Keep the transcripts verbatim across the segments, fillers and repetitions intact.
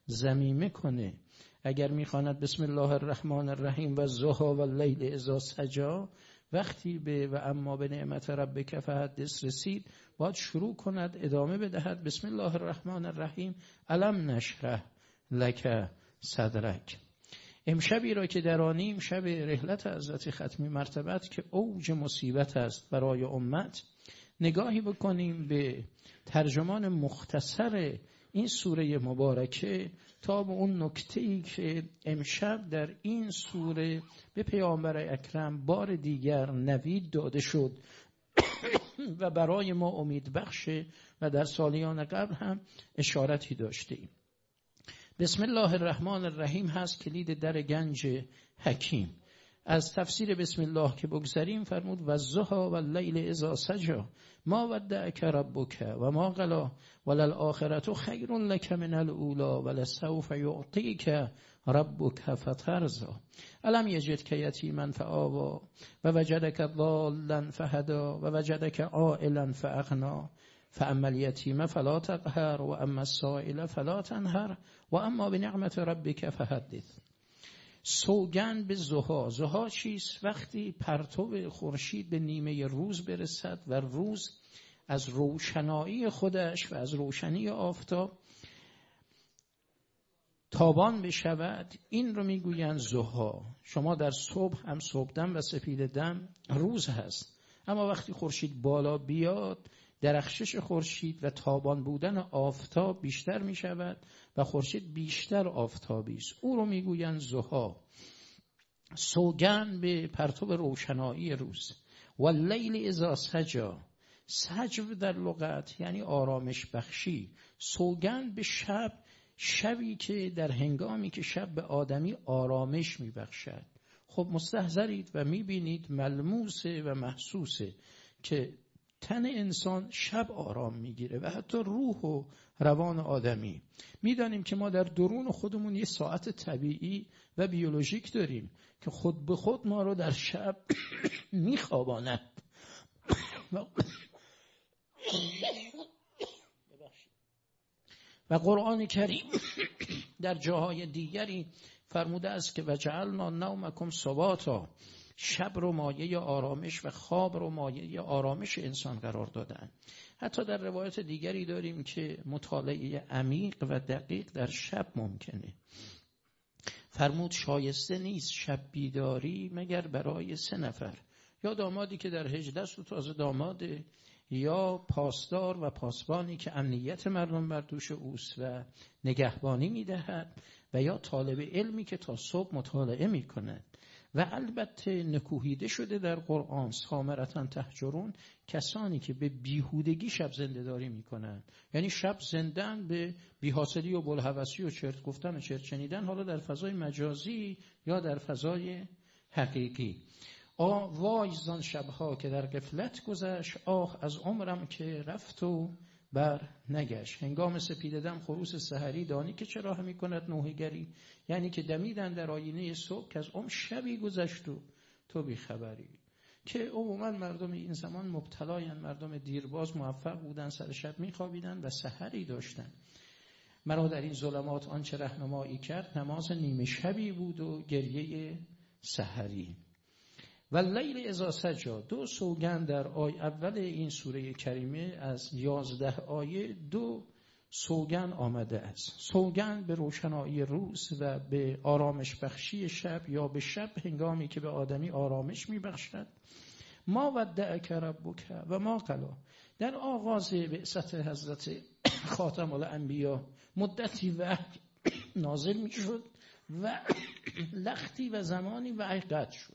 ضمیمه کنه. اگر میخواند بسم الله الرحمن الرحیم و الضحی و اللیل اذا سجی، وقتی به و اما به نعمت ربک فحدث رسید، باید شروع کند ادامه بدهد بسم الله الرحمن الرحیم الم نشرح لک صدرک. امشبی را که درانیم، شب رحلت حضرت ختمی مرتبت که اوج مصیبت است برای امت، نگاهی بکنیم به ترجمان مختصر این سوره مبارکه تا به اون نکته‌ای که امشب در این سوره به پیامبر اکرم بار دیگر نوید داده شد و برای ما امید بخشه و در سالیان قبل هم اشارتی داشتیم. بسم الله الرحمن الرحیم هست کلید در گنج حکیم. از تفسیر بسم الله که بگذاریم فرمود و الضحی و اللیل اذا سجی ما ودعک ربک و ما قلی وللآخرة خیر لک من الاولی ولسوف یعطیک ربک فترضی الم یجدک یتیما فآوی و وجدک ضالا فهدی و وجدک عائلا فاغنی فاما الیتیم فلا تقهر و اما السائل فلا تنهر و اما بنعمت ربک فحدث. سوگند به ضحی. ضحی چیست؟ وقتی پرتو خورشید به نیمه روز برسد و روز از روشنایی خودش و از روشنی آفتاب تابان بشود، این رو میگویند ضحی. شما در صبح هم صبحدم و سپیددم روز هست، اما وقتی خورشید بالا بیاد درخشش خورشید و تابان بودن آفتاب بیشتر می شود و خورشید بیشتر آفتابی است، او رو می گویند ضحی. سوگند به پرتو روشنایی روز. و اللیل اذا سجی، سجو در لغت یعنی آرامش بخشی. سوگند به شب، شبی که در هنگامی که شب به آدمی آرامش می بخشد. خب مستحضرید و می بینید ملموسه و محسوسه که تن انسان شب آرام میگیره و حتی روح و روان آدمی. میدانیم که ما در درون خودمون یه ساعت طبیعی و بیولوژیک داریم که خود به خود ما رو در شب میخواباند و قرآن کریم در جاهای دیگری فرموده است که وجعلنا نومکم سباتا، شب رو مایه آرامش و خواب رو مایه آرامش انسان قرار دادن. حتی در روایت دیگری داریم که مطالعه عمیق و دقیق در شب ممکنه. فرمود شایسته نیست شب بیداری مگر برای سه نفر، یا دامادی که در هجده است و تازه داماده، یا پاسدار و پاسبانی که امنیت مردم بر دوش اوست و نگهبانی میدهد، و یا طالب علمی که تا صبح مطالعه میکند. و البته نکوهیده شده در قرآن سامرتن تهجرون، کسانی که به بیهودگی شب زنده داری میکنن، یعنی شب زندن به بی‌حاصلی و بلهوسی و چرت گفتن و چرت شنیدن، حالا در فضای مجازی یا در فضای حقیقی. آه وای زان شبها که در غفلت گذشت، آه از عمرم که رفت و بر نگشت. هنگام سپیددم خروس سحری، دانی که چرا همی کند نوحه‌گری، یعنی که دمیدن در آینه صبح که از عمر شبی گذشت و تو بی خبری. که عموما مردم این زمان مبتلاین، مردم دیرباز موفق بودن سر شب میخوابیدن و سحری داشتن. مرا در این ظلمات آنچه رهنمایی کرد، نماز نیمه شبی بود و گریه سحری. و اللیل اذا سجی، دو سوگند در آیه اول این سوره کریمه از یازده آیه دو سوگند آمده است. سوگند به روشنایی روز و به آرامش بخشی شب، یا به شب هنگامی که به آدمی آرامش می بخشد. ما ودعک ربک و ما قلی. در آغاز بعثت حضرت خاتم الانبیا مدتی وحی نازل می شد و لختی و زمانی وحی قطع شد.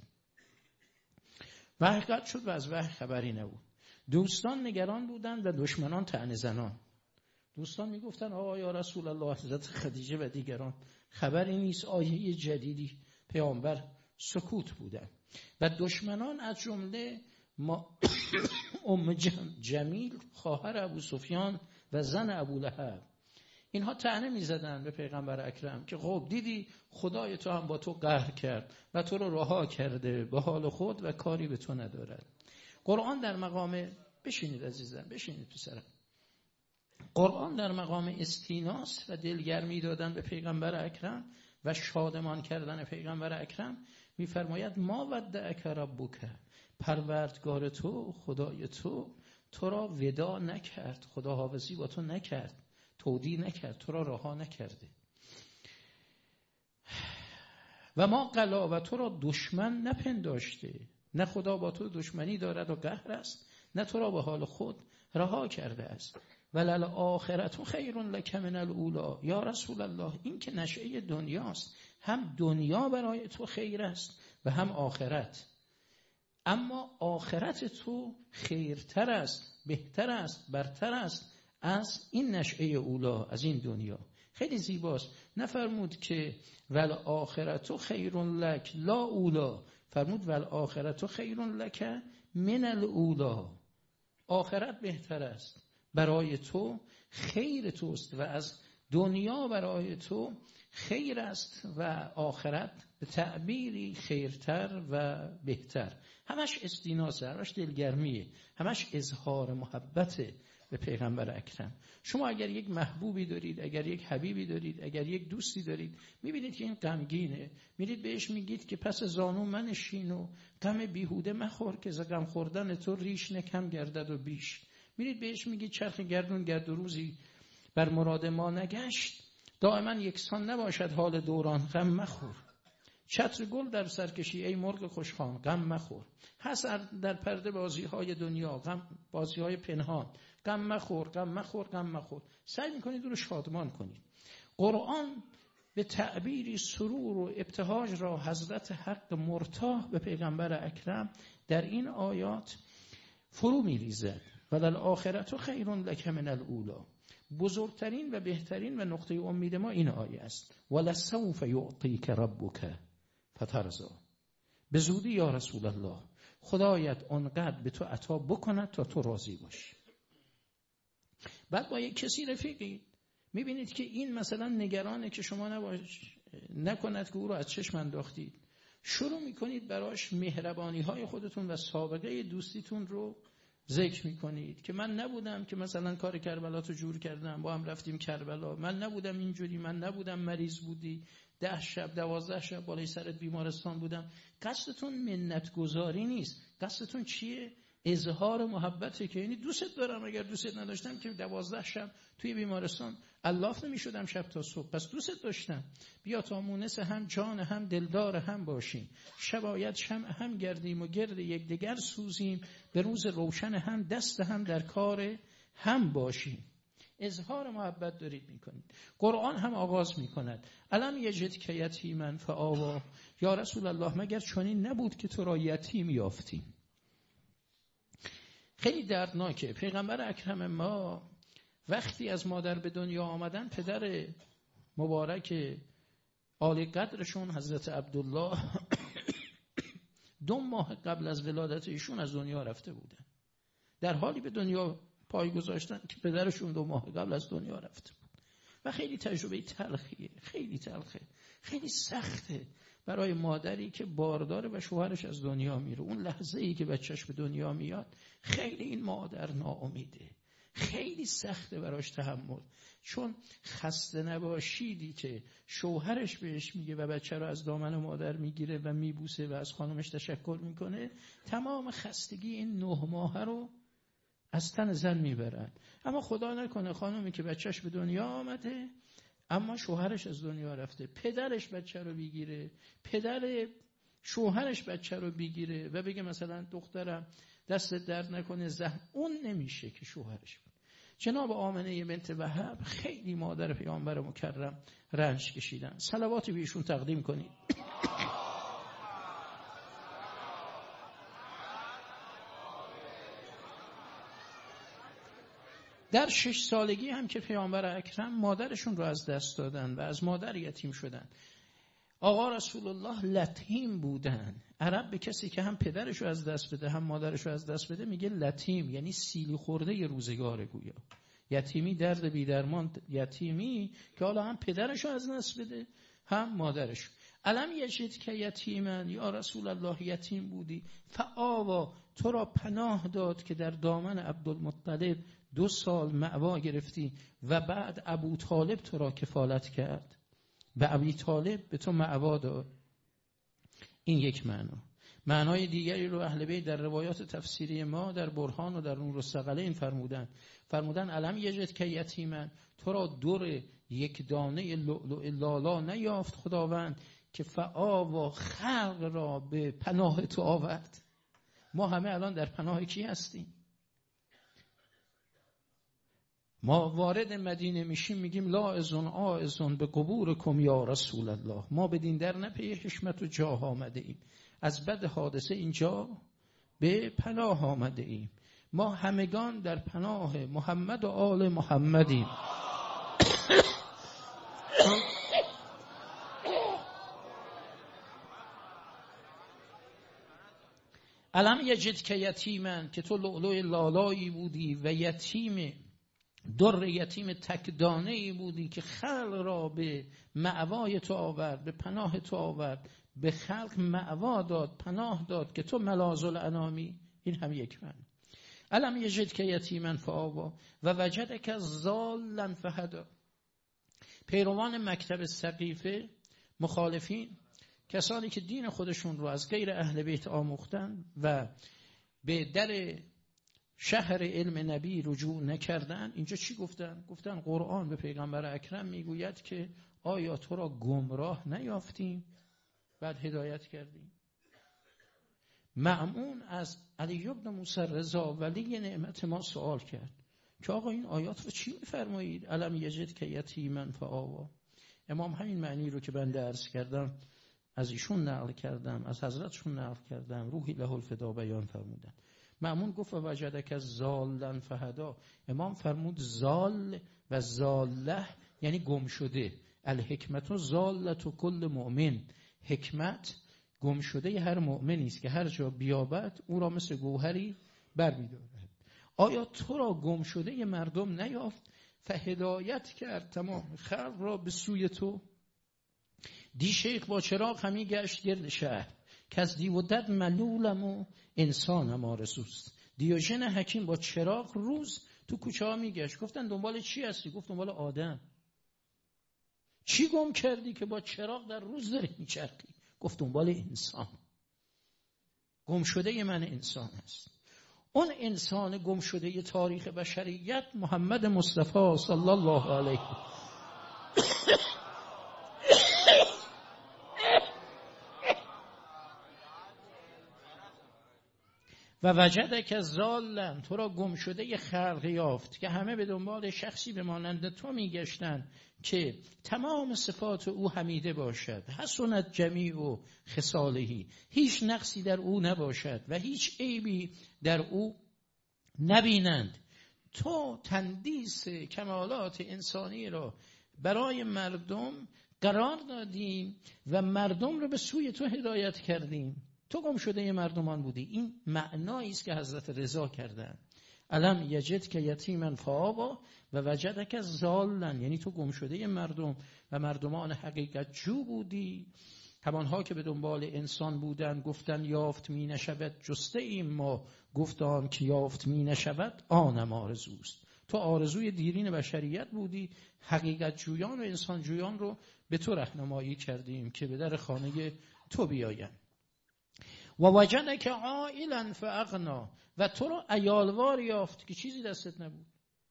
وحی قطع شد و از وحی خبری نبود. دوستان نگران بودند و دشمنان طعنه زنان. دوستان میگفتن آقا یا رسول الله، حضرت خدیجه و دیگران خبری نیست، آیه جدیدی، پیامبر سکوت بودن. و دشمنان از جمله ما ام جمیل خواهر ابو سفیان و زن ابو لهب، اینها طعنه میزدن به پیغمبر اکرم که خب دیدی خدای تو هم با تو قهر کرد و تو رو رها کرده به حال خود و کاری به تو ندارد. قرآن در مقام بشینید عزیزم، بشینید پسرم. قرآن در مقام استیناس و دلگرمی دادن به پیغمبر اکرم و شادمان کردن پیغمبر اکرم میفرماید ما ودعک ربک، پروردگار تو، خدای تو تو را ودا نکرد، خداحافظی با تو نکرد، تودیع نکرد، تو را رها نکرده. و ما قلا، و تو را دشمن نپنداشته، نه خدا با تو دشمنی دارد و قهر است، نه تو را به حال خود رها کرده است. ولل آخرت خیر لک من الاولی. یا رسول الله، این که نشأه دنیاست، هم دنیا برای تو خیر است و هم آخرت. اما آخرت تو خیرتر است، بهتر است، برتر است از این نشأه اولا، از این دنیا. خیلی زیباست. نفرمود که ول آخرت خیر لک لا اولا، فرمود ول آخرت خیر لک من الاولا. آخرت بهتر است، برای تو خیر توست و از دنیا برای تو خیر است و آخرت به تعبیری خیرتر و بهتر. همش استیناسه، همش دلگرمیه، همش اظهار محبته به پیغمبر اکرم. شما اگر یک محبوبی دارید، اگر یک حبیبی دارید، اگر یک دوستی دارید، میبینید که این غمگینه، میرید بهش میگید که پس زانو منشین و غم بیهوده مخور که ز غم خوردن تو ریش نکم گردد و بیش. میرید بهش میگید چرخ گردون گرد و روزی بر مراد ما نگشت، دائما یکسان نباشد حال دوران، غم مخور. چتر گل در سرکشی ای مرغ خوشخوان، غم مخور. هست در پرده بازی های دنیا، غم بازی های پنهان، غم مخور، غم مخور، غم مخور. سعی میکنید رو شادمان کنید. قرآن به تعبیری سرور و ابتهاج را حضرت حق مرتاح به پیغمبر اکرم در این آیات فرو میریزد. ولل آخرت خیر لک من الاولی. بزرگترین و بهترین و نقطه امید ما این آیه است. ولسوف یعطیک ربک فترضی. به زودی یا رسول الله خدایت آنقدر به تو عطا بکند تا تو راضی باشی. بعد با یک کسی رفیقی میبینید که این مثلا نگرانه که شما نباش نکند که او رو از چشم انداختید، شروع میکنید براش مهربانی های خودتون و سابقه دوستیتون رو ذکر میکنید که من نبودم که مثلا کار کربلا تو جور کردم، با هم رفتیم کربلا، من نبودم اینجوری، من نبودم مریض بودی، ده شب دوازده شب بالای سرت بیمارستان بودم. قصدتون منت گذاری نیست، قصدتون چیه؟ اظهار محبته، که یعنی دوست دارم، اگر دوست نداشتم که دوازده شب توی بیمارستان الاف نمی شدم شب تا صبح، پس دوست داشتم. بیا تا مونس هم جان هم دلدار هم باشیم، شباید شمع هم گردیم و گرد یکدیگر سوزیم، به روز روشن هم دست هم در کار هم باشیم. اظهار محبت دارید میکنید. قرآن هم آغاز میکند الم یجدک یتیما فآوی. یا رسول الله مگر چنین نبود که تو را یتیم یافتیم. خیلی دردناکه. پیغمبر اکرم ما وقتی از مادر به دنیا آمدن، پدر مبارک عالی قدرشون حضرت عبدالله دو ماه قبل از ولادت ایشون از دنیا رفته بودن. در حالی به دنیا پای گذاشتن که پدرشون دو ماه قبل از دنیا رفته بود. و خیلی تجربه تلخیه، خیلی تلخه، خیلی سخته برای مادری که بارداره و شوهرش از دنیا میره. اون لحظه ای که بچهش به دنیا میاد خیلی این مادر ناامیده، خیلی سخته براش تحمل. چون خسته نباشیدی که شوهرش بهش میگه و بچه رو از دامن مادر میگیره و میبوسه و از خانمش تشکر میکنه، تمام خستگی این نه ماه رو از تن زن میبرن. اما خدا نکنه خانمی که بچهش به دنیا آمده اما شوهرش از دنیا رفته، پدرش بچه رو بگیره، پدر شوهرش بچه رو بگیره و بگه مثلا دخترم دست درد نکنه زحم، اون نمیشه که شوهرش بود. جناب آمنه بنت وهب خیلی مادر پیامبر مکرم رنج کشیدن. صلواتی به ایشون تقدیم کنید. در شش سالگی هم که پیامبر اکرم مادرشون رو از دست دادن و از مادر یتیم شدن. آقا رسول الله لطیم بودن. عرب به کسی که هم پدرش رو از دست بده هم مادرش رو از دست بده میگه لطیم، یعنی سیلی خورده ی روزگار گویا. یتیمی درد بی درمان، یتیمی که حالا هم پدرش رو از دست بده هم مادرش. الم یجدک یتیما، یا رسول الله یتیم بودی، فآوی، تو را پناه داد که در دامن عبدالمطلب دو سال مأوا گرفتی و بعد ابو طالب تو را کفالت کرد، به ابی طالب به تو مأوا داد. این یک معنا. معنای دیگری رو اهل بیت در روایات تفسیری ما در برهان و در نور الثقلین فرمودن. فرمودن علم یجد که یتیمن، تو را دور یک دانه لؤلؤ لالا نیافت خداوند که فآوا خلق را به پناه تو آورد. ما همه الان در پناه کی هستیم؟ ما وارد مدینه میشیم میگیم لا ازون آ ازون به قبورکم یا رسول الله. ما بدین در نه پی حشمت و جاه آمده ایم، از بد حادثه اینجا به پناه آمده ایم. ما همگان در پناه محمد و آل محمدیم. علم یجد که یتیمن، که تو لؤلؤ لالایی بودی و یتیم در یتیم تکدانه‌ای بودی که خلق را به مأوای تو آورد، به پناه تو آورد، به خلق مأوا داد، پناه داد که تو ملاذ الانامی. این هم یک معنی. علم یجد که یتیمن فآوا و وجدک ضالا فهدی. پیروان مکتب سقیفه، مخالفین، کسانی که دین خودشون رو از غیر اهل بیت آموختن و به در شهر علم نبی رجوع نکردن، اینجا چی گفتن؟ گفتن قرآن به پیغمبر اکرم میگوید که آیا تو را گمراه نیافتیم بعد هدایت کردیم. مأمون از علی بن موسی رضا ولی نعمت ما سوال کرد که آقا این آیات رو چی میفرمایید؟ علم یجد که یتیمن فآوا. امام همین معنی رو که بنده عرض کردم از ایشون نقل کردم، از حضرتشون نقل کردم، روحی له الفدا بیان فرمودن. مأمون گفت و وجدک ضالا فهدا. امام فرمود زال و زاله یعنی گم شده. الحکمت زالت کل مؤمن. حکمت گم شده هر مؤمنی است که هر جا بیابد او را مثل گوهری برمی‌دارد. آیا تو را گم شده مردم نیافت؟ فهدایت کرد تمام خلق را به سوی تو. دی شیخ با چراغ همی گشت گرد شهر، که از دیودت ملولم و انسانم آرزوست. دیوژن حکیم با چراغ روز تو کوچه ها می گشت. گفتن دنبال چی هستی؟ گفت دنبال آدم. چی گم کردی که با چراغ در روز داری می چرخی؟ گفت دنبال انسان. گم شده من انسان است. اون انسان گم شده تاریخ بشریت محمد مصطفی صلی الله علیه و وجدک ضالا، تو را گم شده ی خلق یافت که همه به دنبال شخصی به مانند تو میگشتن که تمام صفات او حمیده باشد. حسنت جمیع و خصالهی، هیچ نقصی در او نباشد و هیچ عیبی در او نبینند. تو تندیس کمالات انسانی را برای مردم قرار دادیم و مردم رو به سوی تو هدایت کردیم. تو گم شده مردمان بودی. این معنایی است که حضرت رضا کردن. علم یجد که یتیمن فآوا و وجدک ضالا، یعنی تو گم شده مردم و مردمان حقیقت جو بودی. همانها که به دنبال انسان بودن گفتن یافت می نشود جسته ایم ما، گفتان که یافت می نشود آنم آرزوست. تو آرزوی دیرین بشریت بودی. حقیقت جویان و انسان جویان رو به تو راهنمایی کردیم که به در خانه تو بیایند. و وجدک عائلا فاغنا، و تو را عیالوار یافت که چیزی دستت نبود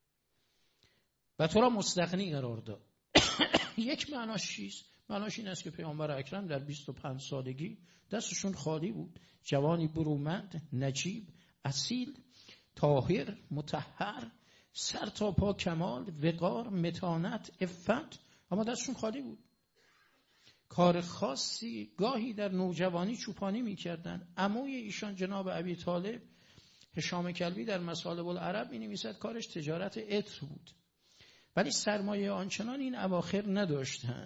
و تو را مستغنی قرار داد. یک معناش چیست؟ معناش این است که پیامبر اکرم در بیست و پنج سالگی دستشون خالی بود. جوانی برومند، نجیب، اصیل، طاهر، مطهر، سر تا پا کمال، وقار، متانت، عفت، اما دستشون خالی بود. کار خاصی گاهی در نوجوانی چوپانی می‌کردند. عموی ایشان جناب ابی طالب هشام کلبی در مصالب العرب می‌نویسد کارش تجارت عطر بود، ولی سرمایه آنچنان این اواخر نداشتند.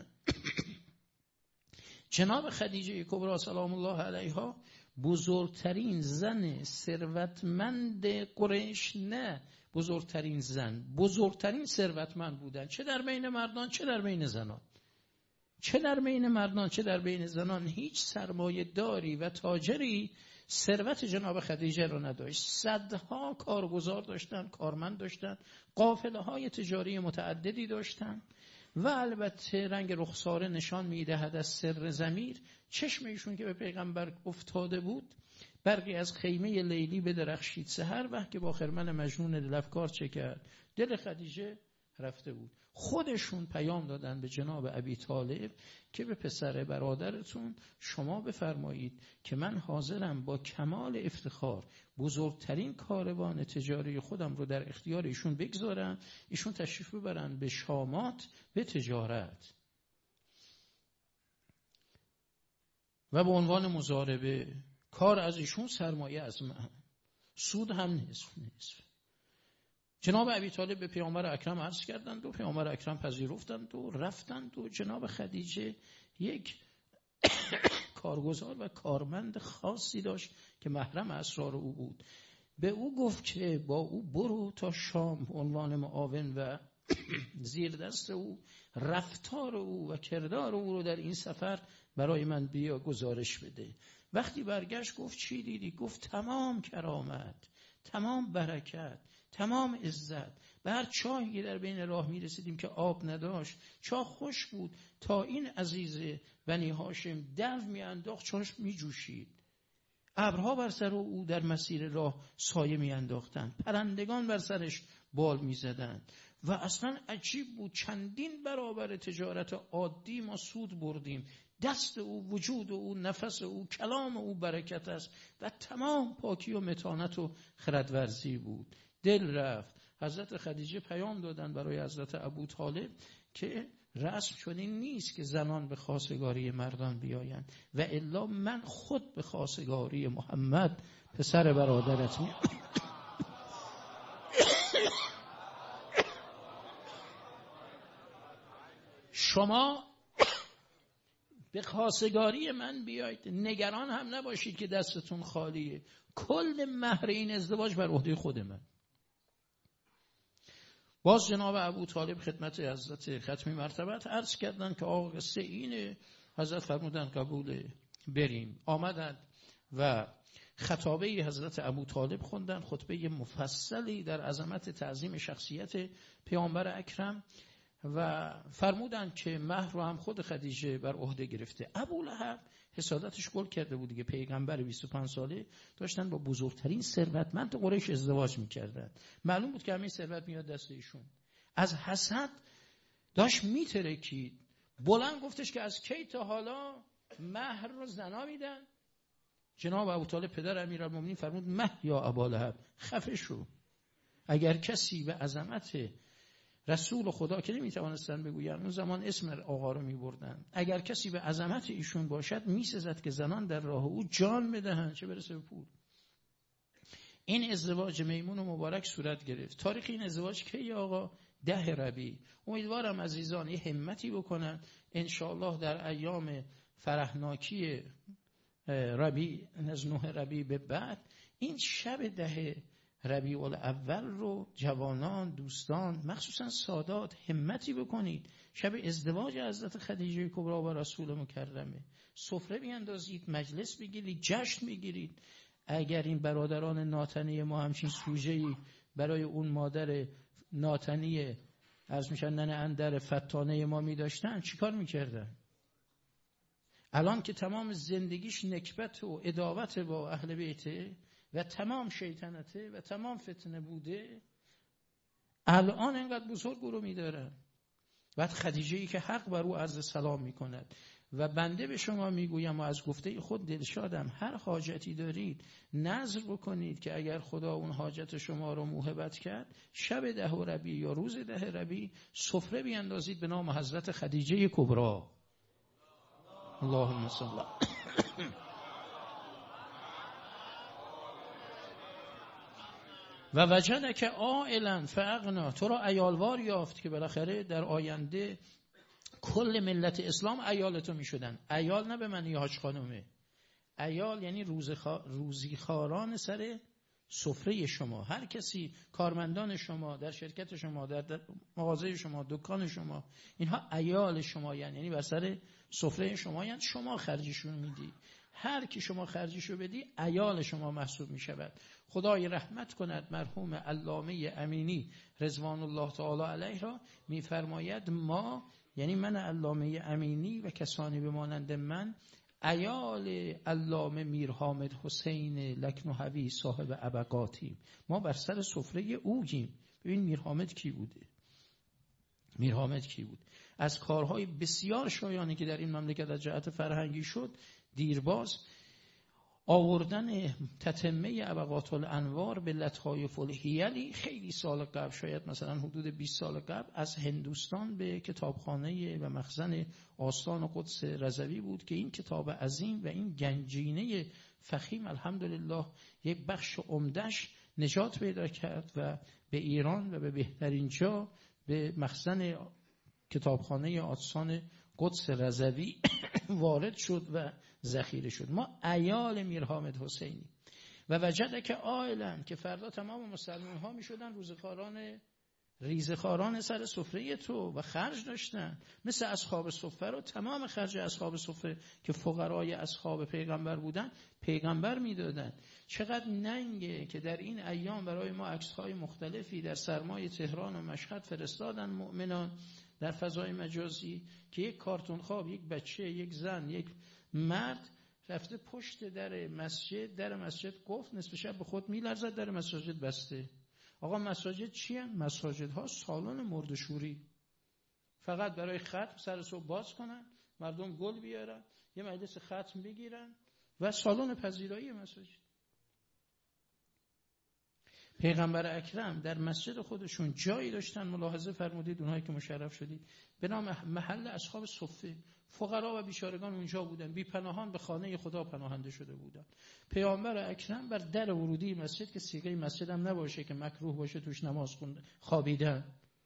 جناب خدیجه کبری سلام الله علیها بزرگترین زن ثروتمند قریش، نه بزرگترین زن، بزرگترین ثروتمند بودند، چه در بین مردان چه در بین زنان. چه در بین مردان چه در بین زنان هیچ سرمایه داری و تاجری ثروت جناب خدیجه رو نداشت. صدها کارگزار داشتن، کارمند داشتن، قافله های تجاری متعددی داشتن و البته رنگ رخساره نشان میدهد از سر ضمیر. چشم ایشون که به پیغمبر افتاده بود، برقی از خیمه لیلی بدرخشید. سحر وقت که با خرمن مجنون دلفکار چه کرد، دل خدیجه رفته بود. خودشون پیام دادن به جناب ابی طالب که به پسر برادرتون شما بفرمایید که من حاضرم با کمال افتخار بزرگترین کاروان تجاری خودم رو در اختیار ایشون بگذارم، ایشون تشریف ببرن به شامات به تجارت و به عنوان مضاربه. کار از ایشون، سرمایه از من، سود هم نصف نصف. جناب ابی طالب به پیامبر اکرم عرض کردند و پیامبر اکرم پذیرفتند و رفتند و جناب خدیجه یک کارگزار و کارمند خاصی داشت که محرم اسرار او بود. به او گفت که با او برو تا شام، عنوان معاون و زیر دست او، رفتار او و کردار او رو در این سفر برای من بیا گزارش بده. وقتی برگشت گفت چی دیدی؟ گفت تمام کرامت، تمام برکت، تمام عزت. به هر چاهی که در بین راه می رسیدیم که آب نداشت، چاه خوش بود تا این عزیز بنی هاشم دلو می انداخت چاش می جوشید. ابرها بر سر او در مسیر راه سایه می انداختند، پرندگان بر سرش بال می زدند و اصلا عجیب بود. چندین برابر تجارت عادی ما سود بردیم. دست او، وجود او، نفس او، کلام او برکت است و تمام پاکی و متانت و خردورزی بود. دل رفت. حضرت خدیجه پیام دادن برای حضرت ابوطالب که رسم چنین نیست که زنان به خواستگاری مردان بیایند و الا من خود به خواستگاری محمد پسر برادرت می شما به خواستگاری من بیایید، نگران هم نباشید که دستتون خالیه. کل مهر این ازدواج بر عهده خود من. باز جناب ابوطالب خدمت حضرت ختمی مرتبت عرض کردن که آقا قصه اینه. حضرت فرمودن قبول، بریم. آمدند و خطابه حضرت ابوطالب خوندن، خطبه مفصلی در عظمت تعظیم شخصیت پیامبر اکرم و فرمودن که مهر رو هم خود خدیجه بر عهده گرفته. ابولهب حسادتش گل کرده بود دیگه. پیغمبر بیست و پنج ساله داشتن با بزرگترین ثروتمند قریش ازدواج میکردن. معلوم بود که همین ثروت میاد دست ایشون. از حسد داشت میترکید. بلند گفتش که از کی تا حالا مهر رو زنا میدن؟ جناب ابوطالب پدر امیرالمومنین فرمود مه یا ابولهب، خفه شو. اگر کسی به عظمت رسول خدا که نمیتوانستن بگوین، اون زمان اسم آقا رو میبردن، اگر کسی به عظمت ایشون باشد میسزد که زنان در راه او جان بدهند، چه برسه به پول. این ازدواج میمون و مبارک صورت گرفت. تاریخ این ازدواج کی آقا؟ ده ربیع. امیدوارم عزیزان یه همتی بکنن انشاءالله در ایام فرحناکی ربیع از نه ربیع به بعد این شب ده ربیع الاول رو جوانان، دوستان، مخصوصا سادات همتی بکنید. شب ازدواج حضرت خدیجه کبری با رسول مکرمه. سفره بیاندازید، مجلس بگیرید، جشن بگیرید. اگر این برادران ناتنی ما همچین سوژه‌ای برای اون مادر ناتنی از میشن ننه اندر فتانه ما می داشتن، چیکار میکردن؟ الان که تمام زندگیش نکبت و عداوت با اهل بیته و تمام شیطنته و تمام فتنه بوده، الان اینقدر بزرگ رو میدارن. بعد خدیجه‌ای که حق بر او عرض سلام میکند و بنده به شما میگویم و از گفته خود دلشادم، هر حاجتی دارید نذر بکنید که اگر خدا اون حاجت شما رو موهبت کرد، شب ده ربیع یا روز ده ربیع سفره بیاندازید به نام حضرت خدیجه کبری. اللهم صل. و وجدک عائلا فاغنا، تو را عیالوار یافت که بالاخره در آینده کل ملت اسلام عیال تو می شدن. عیال نه به معنی حاج خانومه، عیال یعنی روزخواران سر سفره شما، هر کسی، کارمندان شما در شرکت شما، در مغازه شما، دکان شما، اینها عیال شما، یعنی بر سر سفره شما، یعنی شما خرجشون میدی. هر کی شما خرجشو بدی عیال شما محسوب می شود. خدای رحمت کند مرحوم علامه امینی رضوان الله تعالی علیه را، میفرماید ما، یعنی من علامه امینی و کسانی بمانند من، عیال علامه میر حامد حسین لکنهوی صاحب ابقاتیم. ما بر سر سفره اوگیم. ببین میر حامد کی بوده؟ میر حامد کی بود؟ از کارهای بسیار شایانی که در این مملکت از جهت فرهنگی شد، دیرباز آوردن تتمه ابقات الانوار به لطایف الحیلی، خیلی سال قبل، شاید مثلا حدود بیست سال قبل، از هندوستان به کتابخانه و مخزن آستان قدس رضوی بود که این کتاب عظیم و این گنجینه فخیم الحمدلله یک بخش عمده‌اش نجات پیدا کرد و به ایران و به بهترین جا به مخزن کتابخانه آستان قدس رضوی وارد شد و ذخیره شد. ما عیال میر حامد حسینی و وجده که عائلن که فردا تمام مسلمان ها می شدن روزخاران ریزخاران سر سفره تو و خرج داشتن، مثل اصحاب صفه رو تمام خرج اصحاب صفه که فقرای اصحاب پیغمبر بودن پیغمبر میدادن. چقدر ننگه که در این ایام برای ما عکس‌های مختلفی در سرمای تهران و مشهد فرستادن مؤمنان در فضای مجازی که یک کارتون خواب، یک بچه، یک زن، یک مرد رفته پشت در مسجد، در مسجد گفت نصف شب به خود میلرزد، در مساجد بسته. آقا مساجد چی هم؟ مساجد ها سالن مردشوری، فقط برای ختم سر صبح باز کنن، مردم گل بیارن، یه مجلس ختم بگیرن و سالن پذیرایی مساجد. پیغمبر اکرم در مسجد خودشون جایی داشتن، ملاحظه فرمودید اونهایی که مشرف شدید، به نام محل اصحاب صفه. فقرا و بیچارگان اونجا بودن، بی پناهان به خانه خدا پناهنده شده بودن. پیامبر اکرم بر در ورودی مسجد که صیغه مسجد هم نباشه که مکروه باشه توش نماز خونده، خوابیدن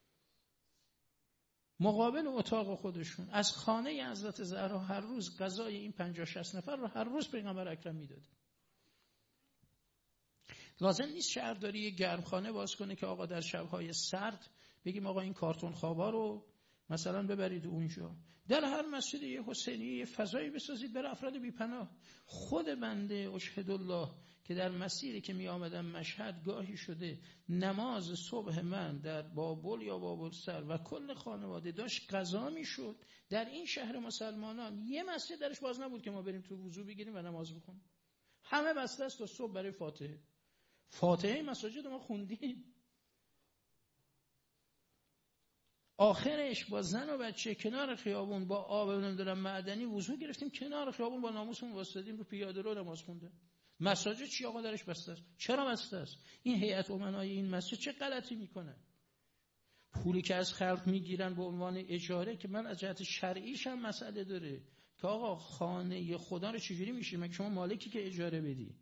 مقابل اتاق خودشون. از خانه حضرت زهرا هر روز غذای این پنجاه شصت نفر رو هر روز پیغمبر اکرم میداد. لازم نیست شهرداری یه گرمخانه باز کنه که آقا در شب‌های سرد بگیم آقا این کارتون خوابا رو مثلا ببرید اونجا. در هر مسجد یه حسینی یه فضایی بسازید برای افراد بی‌پناه. خود بنده اشهد الله که در مسیری که می آمدم مشهد گاهی شده نماز صبح من در بابل یا بابلسر و کل خانواده داشت قضا می شد در این شهر مسلمانان، یه مسجد درش باز نبود که ما بریم تو وضو بگیریم و نماز بخونیم. همه بسته است تا صبح برای فاتحه. فاتحه مساجد ما خوندیم، آخرش با زن و بچه کنار خیابون با آب نمیدونم معدنی وضو گرفتیم، کنار خیابون با ناموسمون واسطادیم رو پیاده رو نماز خونده. مساجد چی آقا درش بسته است؟ چرا بسته است؟ این هیئت امنای این مسجد چه غلطی میکنه؟ پولی که از خلق میگیرن به عنوان اجاره که من از جهت شرعیش هم مسئله داره که آقا خانه خدا رو چجوری میشه؟ مگه شما مالکی که اجاره بدی؟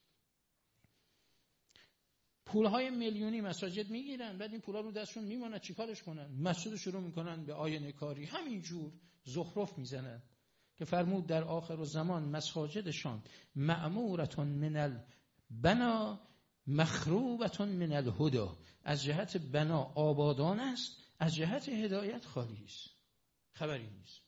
پولهای میلیونی مساجد میگیرن، بعد این پولا رو دستشون میمونه، چیکارش کنن؟ مسجد شروع میکنن به آینه کاری، همینجور زخرف میزنن که فرمود در آخر الزمان مساجدشان معمورتون من البنا مخروبتون من الهدى، از جهت بنا آبادان است، از جهت هدایت خالی است، خبری نیست.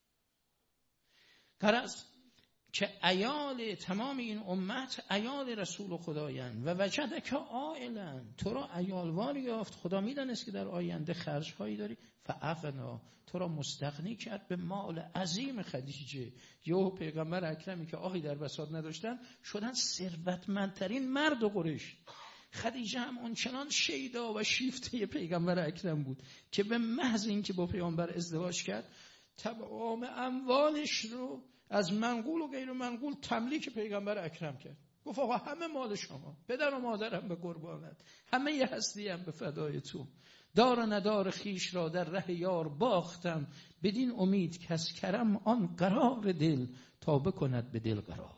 غرض که عیال تمام این امت عیال رسول خدایند و وجده که عائلن، تو را عیالوار یافت، خدا میدانست که در آینده خرج‌هایی داری، فاغنا، تو را مستغنی کرد به مال عظیم خدیجه. یهو پیغمبر اکرمی که آهی در بساط نداشتن شدن ثروتمندترین مرد قریش. خدیجه هم اونچنان شیدا و شیفته پیغمبر اکرم بود که به محض اینکه با پیغمبر ازدواج کرد تمام اموالش رو از منقول و غیر منقول تملیک پیغمبر اکرم کرد. گفت آقا همه مال شما، پدر و مادرم به قربانت، همه ی هستیم به فدای تو، دار و ندار خیش را در ره یار باختم، بدین امید که از کرم آن قرار دل تا بکند به دل قرار.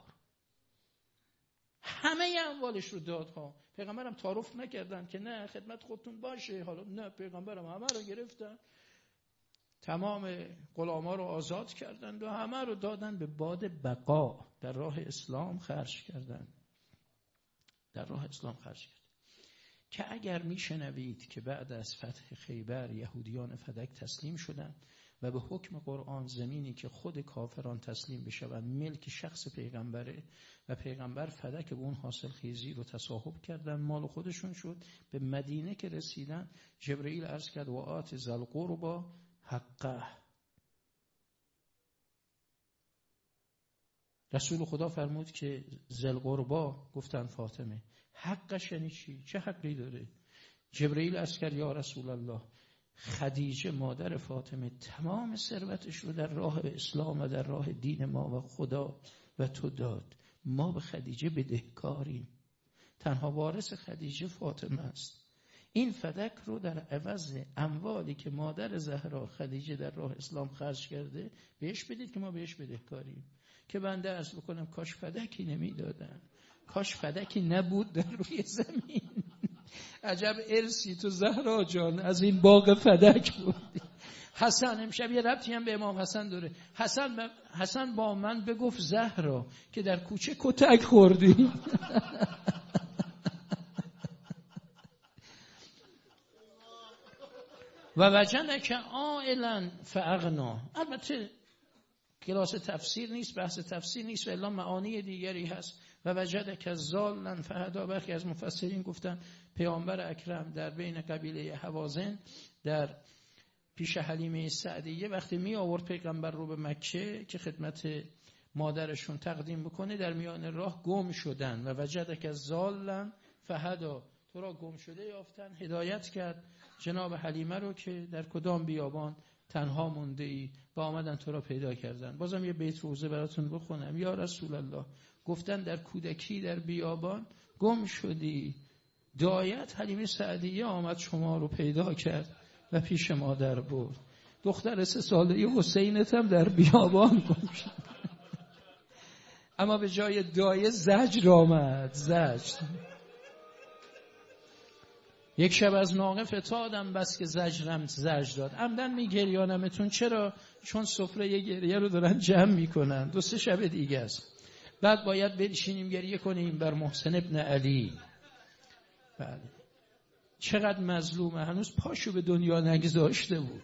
همه ی اموالش رو داد ها. پیغمبرم تعارف نکردن که نه خدمت خودتون باشه، حالا نه، پیغمبرم همه رو گرفتن، تمام غلاما رو آزاد کردند و همه رو دادن به باد بقا، در راه اسلام خرج کردند. در راه اسلام خرج کرد. که اگر میشنوید که بعد از فتح خیبر یهودیان فدک تسلیم شدند و به حکم قرآن زمینی که خود کافران تسلیم بشوند ملک شخص پیغمبره و پیغمبر فدک به اون حاصل خیزی رو تصاحب کردن، مال خودشون شد. به مدینه که رسیدن جبرئیل عرض کرد و آت ذل قربی حقه. رسول خدا فرمود که ذل قربی، گفتن فاطمه، حقش یعنی چی؟ چه حقی داره؟ جبرئیل عرض کرد یا رسول الله، خدیجه مادر فاطمه تمام ثروتش رو در راه اسلام و در راه دین ما و خدا و تو داد. ما به خدیجه بدهکاریم. تنها وارث خدیجه فاطمه است. این فدک رو در عوض اموالی که مادر زهرا خدیجه در راه اسلام خرج کرده بهش بدید که ما بهش بدهکاریم. که بنده عرض بکنم کاش فدکی نمیدادن، کاش فدکی نبود در روی زمین. عجب ارسی تو زهرا جان از این باغ فدک بودی. حسن امشب یه ربطی هم به امام حسن داره. حسن ب... حسن با من بگفت زهرا که در کوچه کتک خوردی. و وجنک عائلا فاغنا. البته کلاس تفسیر نیست، بحث تفسیر نیست و الا معانی دیگری هست. و وجدک ضالا فهدی. برخی از مفسرین گفتن پیامبر اکرم در بین قبیله هوازن در پیش حلیمه سعدیه وقتی می آورد پیغمبر رو به مکه که خدمت مادرشون تقدیم بکنه، در میان راه گم شدن. و وجدک ضالا فهدی، تو را گم شده یافتن، هدایت کرد جناب حلیمه رو که در کدام بیابان تنها مونده ای و آمدن تو را پیدا کردن. بازم یه بیت روزه براتون بخونم. یا رسول الله، گفتن در کودکی در بیابان گم شدی، دعایت حلیمه سعدیه آمد شما رو پیدا کرد و پیش مادر برد. دختر سه ساله حسینت هم در بیابان گم شد. اما به جای دایه زجر آمد، زجر. یک شب از ناقه فتادم بس که زجرم زجر داد. عمدن میگریانمتون. چرا؟ چون سفره گریه رو دارن جمع میکنن. دو سه شب دیگه است. بعد باید بنشینیم گریه کنیم بر محسن ابن علی. بله. چقدر مظلومه، هنوز پاشو به دنیا نگذاشته بود.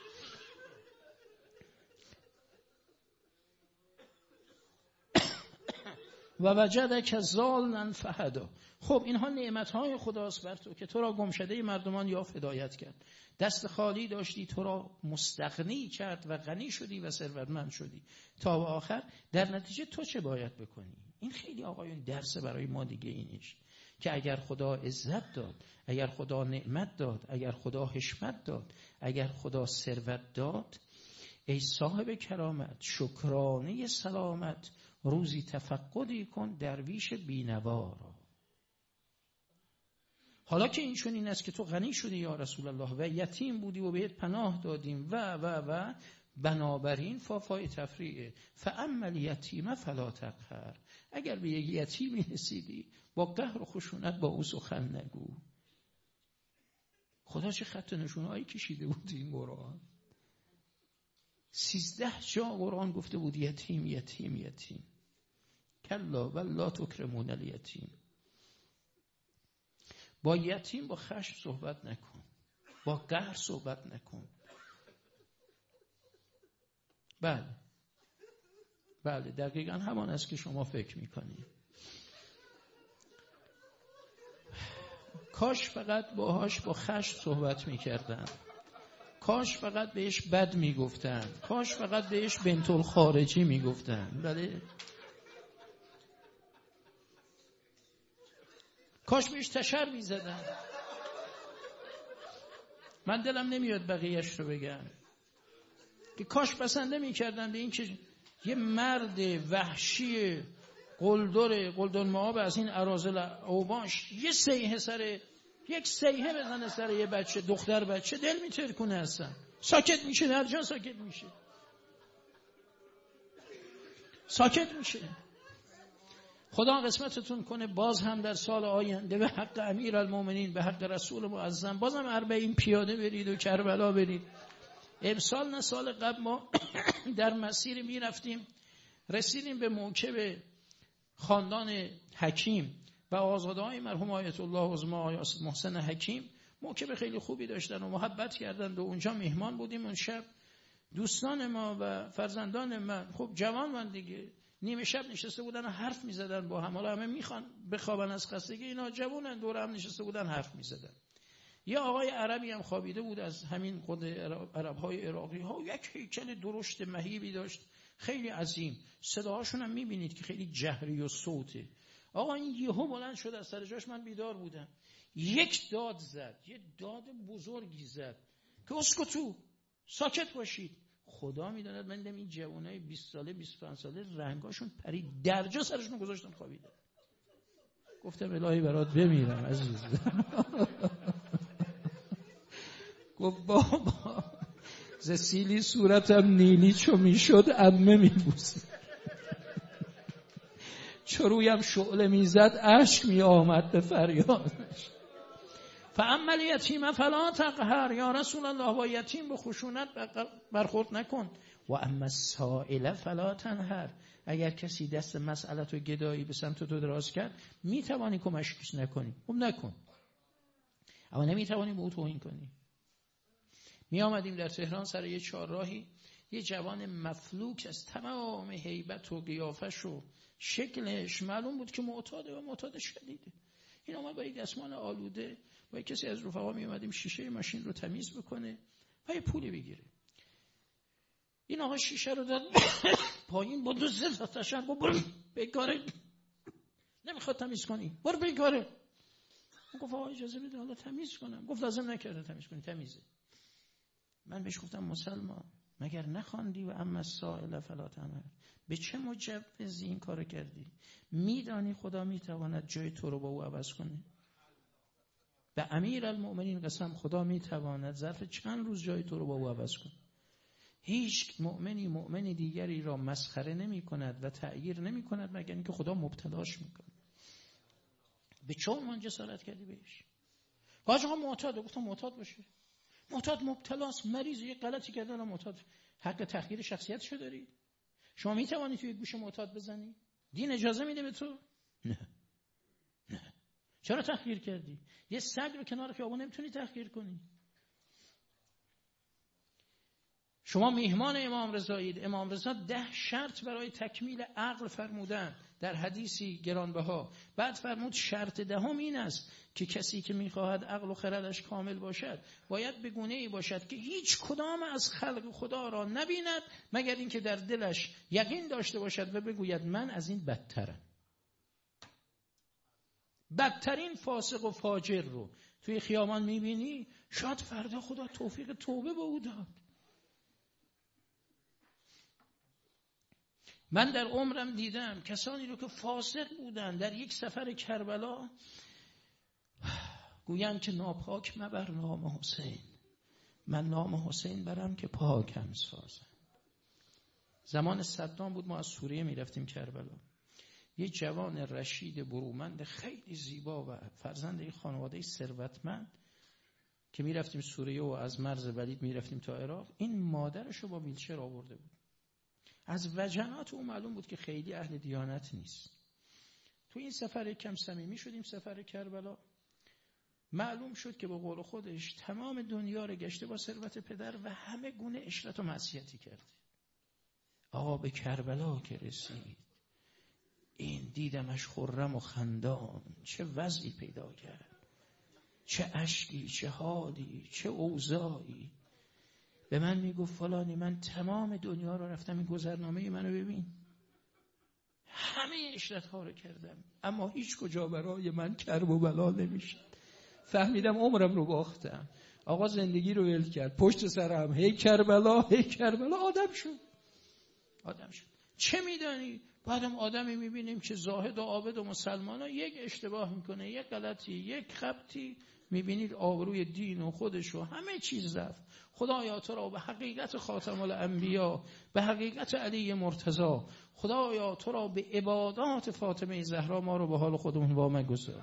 و وجدک ضالا فهدی. خب اینها نعمتهای خداست بر تو که تو را گمشده مردمان یافت، هدایت کرد. دست خالی داشتی، تو را مستغنی کرد و غنی شدی و ثروتمند شدی تا به آخر. در نتیجه تو چه باید بکنی؟ این خیلی آقایون درس برای ما دیگه اینش که اگر خدا عزت داد، اگر خدا نعمت داد، اگر خدا حشمت داد، اگر خدا ثروت داد، ای صاحب کرامت شکرانه سلامت، روزی تفقدی کن درویش بینوا را. حالا که این چون این است که تو غنی شدی یا رسول الله و یتیم بودی و بهت پناه دادیم و و و بنابراین فافای تفریعه فاما الیتیم فلا تقهر. اگر به یک یتیمی رسیدی با قهر و خشونت با او سخن نگو. خدا چه خط نشونهایی کشیده بود این قرآن. سیزده جا قرآن گفته بود یتیم یتیم یتیم. کلا ولا تکرمون الیتیم. با یتیم با خشم صحبت نکن، با قهر صحبت نکن. بله بله دقیقا همان است که شما فکر میکنید. کاش فقط باهاش با خشم صحبت میکردن، کاش فقط بهش بد میگفتن، کاش فقط بهش بنت الخارجی میگفتن. بله کاش بهش تشر میزدن. من دلم نمیاد بقیهش رو بگم که کاش بسنده میکردن به این که یه مرد وحشی قلدر قلدر معاب از این اراذل اوباش یه سیحه سر یک سیحه بزنه سر یه بچه دختر بچه، دل میتر کنه اصلا. ساکت میشه، در جا ساکت میشه، ساکت میشه. خدا قسمتتون کنه باز هم در سال آینده به حق امیرالمومنین، به حق رسول معظم، بازم اربعین پیاده برید و کربلا برید. امسال نه سال قبل ما در مسیر می رفتیم، رسیدیم به موکب خاندان حکیم و آزاده‌های مرحوم آیت الله عظمی آیت محسن حکیم موکب خیلی خوبی داشتن و محبت کردند و اونجا مهمان بودیم. اون شب دوستان ما و فرزندان من، خب جوان من دیگه، نیمه شب نشسته بودن و حرف می‌زدن با هم. حالا همه میخوان بخوابن از خستگی، اینا جوانن دور هم نشسته بودن حرف می‌زدن. یه آقای عربی هم خوابیده بود از همین خود عرب‌های عراقی ها، یک هیکل درشت مهیبی داشت خیلی عظیم، صداهاشون هم می‌بینید که خیلی جهری و صوته. آقا این یهو بلند شد از سر جاش، من بیدار بودم، یک داد زد، یه داد بزرگی زد که اسکتو، ساکت باشید. خدا میداند من دیدم این جوانای بیست ساله بیست و پنج ساله رنگاشون پرید، درجا سرشون گذاشتن خوابیدن. گفتم الهی برات بمیرم عزیز. گفت بابا ز سیلی صورتم نیلی چو میشد عمه میبوسید، چو رویم شعله میزد اشک می آمد به فریادش. فاما الیتیم فلا تقهر، یا رسول الله با یتیم به خشونت برخورد نکن. و اما السائل فلا تنهر، اگر کسی دست مسئلت و گدایی به سمت تو دراز کرد میتوانی کمکش نکنی، خب نکن، اما نمیتوانی به او توهین کنی. می آمدیم در تهران سر یه چهارراهی، یه جوان مفلوک از تمام هیبت و قیافش و شکلش معلوم بود که معتاده و معتاد شدیده. این آمد با یک دستمال آلوده، با کسی از رفقا می اومدیم شیشه ماشین رو تمیز بکنه و یه پولی بگیره. این آقا شیشه رو داد پایین، با دو سه تا تشن برو بگاره، نمیخواد تمیز کنی، برو بگاره. گفت آقا اجازه بده حالا تمیز کنم. گفت لازم نکرده تمیز کنی، تمیزه. من بهش گفتم مسلمان مگر نخواندی و اما السائل فلا تنهر؟ به چه مجوزی این کارو کردی؟ میدانی خدا میتواند جای تو رو با او عوض کنه؟ به امیرالمؤمنین قسم، خدا میتواند ظرف چند روز جای تو رو با او عوض کنه. هیچ مؤمنی مؤمنی دیگری را مسخره نمی کند و تأییر نمی کند مگر اینکه خدا مبتلاش میکنه. به چون من جسارت کردی بهش؟ گاج آقا معتاد، گفتم معتاد باشه، معتاد مبتلاست، مریض، یه غلطی کرده الان معتاد، حق تغییر شخصیتشو داری؟ شما میتوانی توی گوش معتاد بزنی؟ دین اجازه میده به تو؟ نه نه. چرا تغییر کردی؟ یه سگ رو کنار خیابون نمیتونی تغییر کنی. شما میهمان امام رضایید. امام رضا ده شرط برای تکمیل عقل فرمودن در حدیثی گرانبها. بعد فرمود شرط دهم این است که کسی که میخواهد عقل و خردش کامل باشد باید به گونه‌ای باشد که هیچ کدام از خلق خدا را نبیند مگر اینکه در دلش یقین داشته باشد و بگوید من از این بدترم. بدترین فاسق و فاجر رو توی خیابان میبینی، شاید فردا خدا توفیق توبه به او داد. من در عمرم دیدم کسانی رو که فاسق بودن در یک سفر کربلا گویند که ناپاک مبر نام حسین، من نام حسین برم که پاکم سازم. زمان صدام بود، ما از سوریه می رفتیم کربلا. یه جوان رشید برومند خیلی زیبا و فرزند یک خانواده ثروتمند که می رفتیم سوریه و از مرز ولید می رفتیم تا عراق، این مادرش رو با ویلچر آورده بود. از وجنات او معلوم بود که خیلی اهل دیانت نیست. تو این سفر کم صمیمی شدیم، سفر کربلا. معلوم شد که به قول خودش تمام دنیا رو گشته با ثروت پدر و همه گونه عشرت و معصیتی کرده. آقا به کربلا که رسید، این دیدمش خرم و خندان، چه وضعی پیدا کرد، چه اشکی، چه حالی، چه اوضاعی. به من میگفت فلانی من تمام دنیا رو رفتم، این گذرنامه منو ببین، همه عشرت ها رو کردم اما هیچ کجا برای من کرب و بلا نمیشه. فهمیدم عمرم رو باختم. آقا زندگی رو ول کرد، پشت سرم هی کربلا هی کربلا، آدم شد آدم شد. چه میدانی؟ بعدم آدمی میبینیم که زاهد و عابد و مسلمان ها یک اشتباه میکنه، یک غلطی، یک خبطی، میبینید آبروی دین و خودش و همه چیز رفت. خدایا تو را به حقیقت خاتم الانبیا، به حقیقت علی مرتضی، خدایا تو را به عبادات فاطمه زهرا ما رو به حال خودمون وامگذار.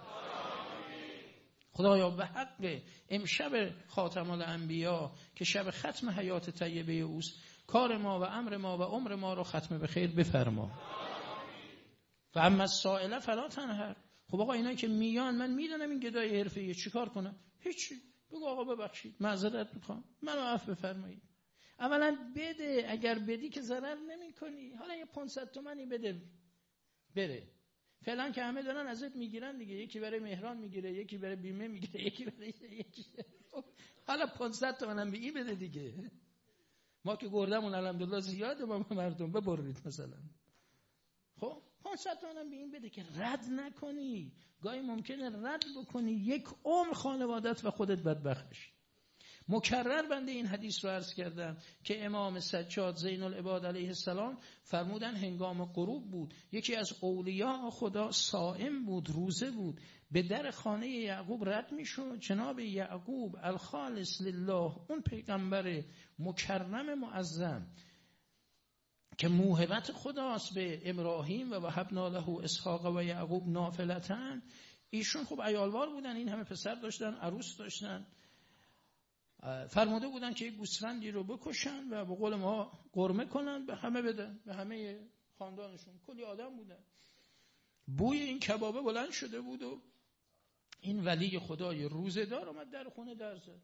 خدایا به حق امشب خاتم الانبیا که شب ختم حیات طیبه اوست، کار ما و امر ما و عمر ما رو ختم به خیر بفرما. و اما السائل فلا تنهر، خب آقا اینا که میان، من میدونم این گدای حرفه‌ایه، چیکار کنم؟ هیچی. بگو آقا ببخشید، معذرت میخوام، منو عفو بفرمایید. اولا بده، اگر بدی که ضرر نمیکنی. حالا یه پانصد تومانی بده بره. فعلا که همه دارن ازت میگیرن دیگه، یکی برای مهران میگیره، یکی برای بیمه میگیره، یکی برای یکی. حالا پانصد تومنم به این بده دیگه. ما که گردمون الحمدلله زیاده، با مردم ببرید مثلا. خب پانصد تومنم به این بده که رد نکنی. گاهی ممکنه رد بکنی، یک عمر خانوادت و خودت بدبخت بشی. مکرر بنده این حدیث رو عرض کردم که امام سجاد زین العباد علیه السلام فرمودن هنگام غروب بود، یکی از اولیاء خدا صائم بود، روزه بود، به در خانه یعقوب رد میشد. جناب یعقوب الخالص لله، اون پیغمبر مکرم معظم که موهبت خداست به ابراهیم و وهبنا له اسحاق و یعقوب نافلتن، ایشون خب عیالوار بودن، این همه پسر داشتن، عروس داشتن، فرموده بودن که یک گوسفندی رو بکشن و به قول ما قرمه کنن، به همه بدن، به همه خاندانشون. کلی آدم بودن. بوی این کبابه بلند شده بود و این ولی خدای روزه‌دار اومد در خونه در زد.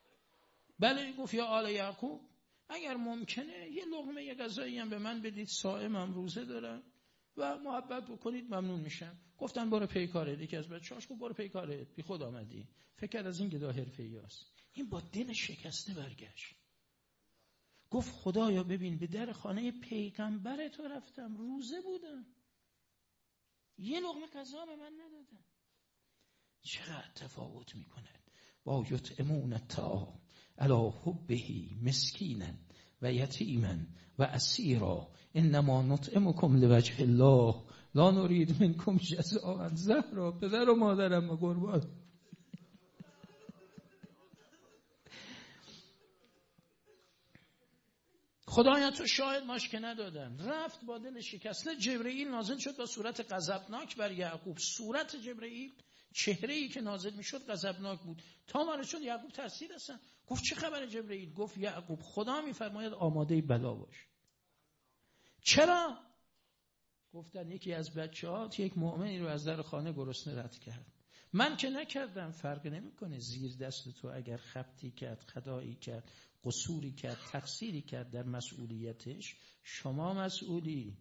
بله گفت یا آل یعقوب، اگر ممکنه یه لقمه یه غذایی هم به من بدید، صائمم، روزه دارم و محبت بکنید، ممنون میشم. گفتن برو پیکارت. یکی از بچه‌هاش گفت برو پیکارت، بی خود آمدی. فکر از این گدا حرفه‌ایاست. این با دل شکسته برگشت، گفت خدایا ببین به در خانه پیغمبر تو رفتم، روزه بودم، یه لقمه غذا به من ندادن. چقدر تفاوت میکنه با یطعمون الطعام علی حبه مسکینا و یتیما و اسیرا انما نطعمکم لوجه الله لا نرید منکم جزاء زهرا. پدر و مادرم و قربان. خدایا تو شاهد ماش که ندادن. رفت با دل شکسته. جبرئیل نازل شد با صورت غضبناک بر یعقوب. صورت جبرئیل، چهره‌ای که نازل میشد غضبناک بود. تا وارد شد یعقوب ترسید اصلا. گفت چه خبر جبرئیل؟ گفت یعقوب خدا میفرماید آماده بلا باش. چرا؟ گفتن یکی از بچه‌هات یک مؤمنی رو از در خانه گرسنه رد کرد. من که نکردم، فرق نمیکنه. زیر دست تو اگر خبطی کرد، خدایی کرد، قصوری کرد، تقصیری کرد در مسئولیتش، شما مسئولی.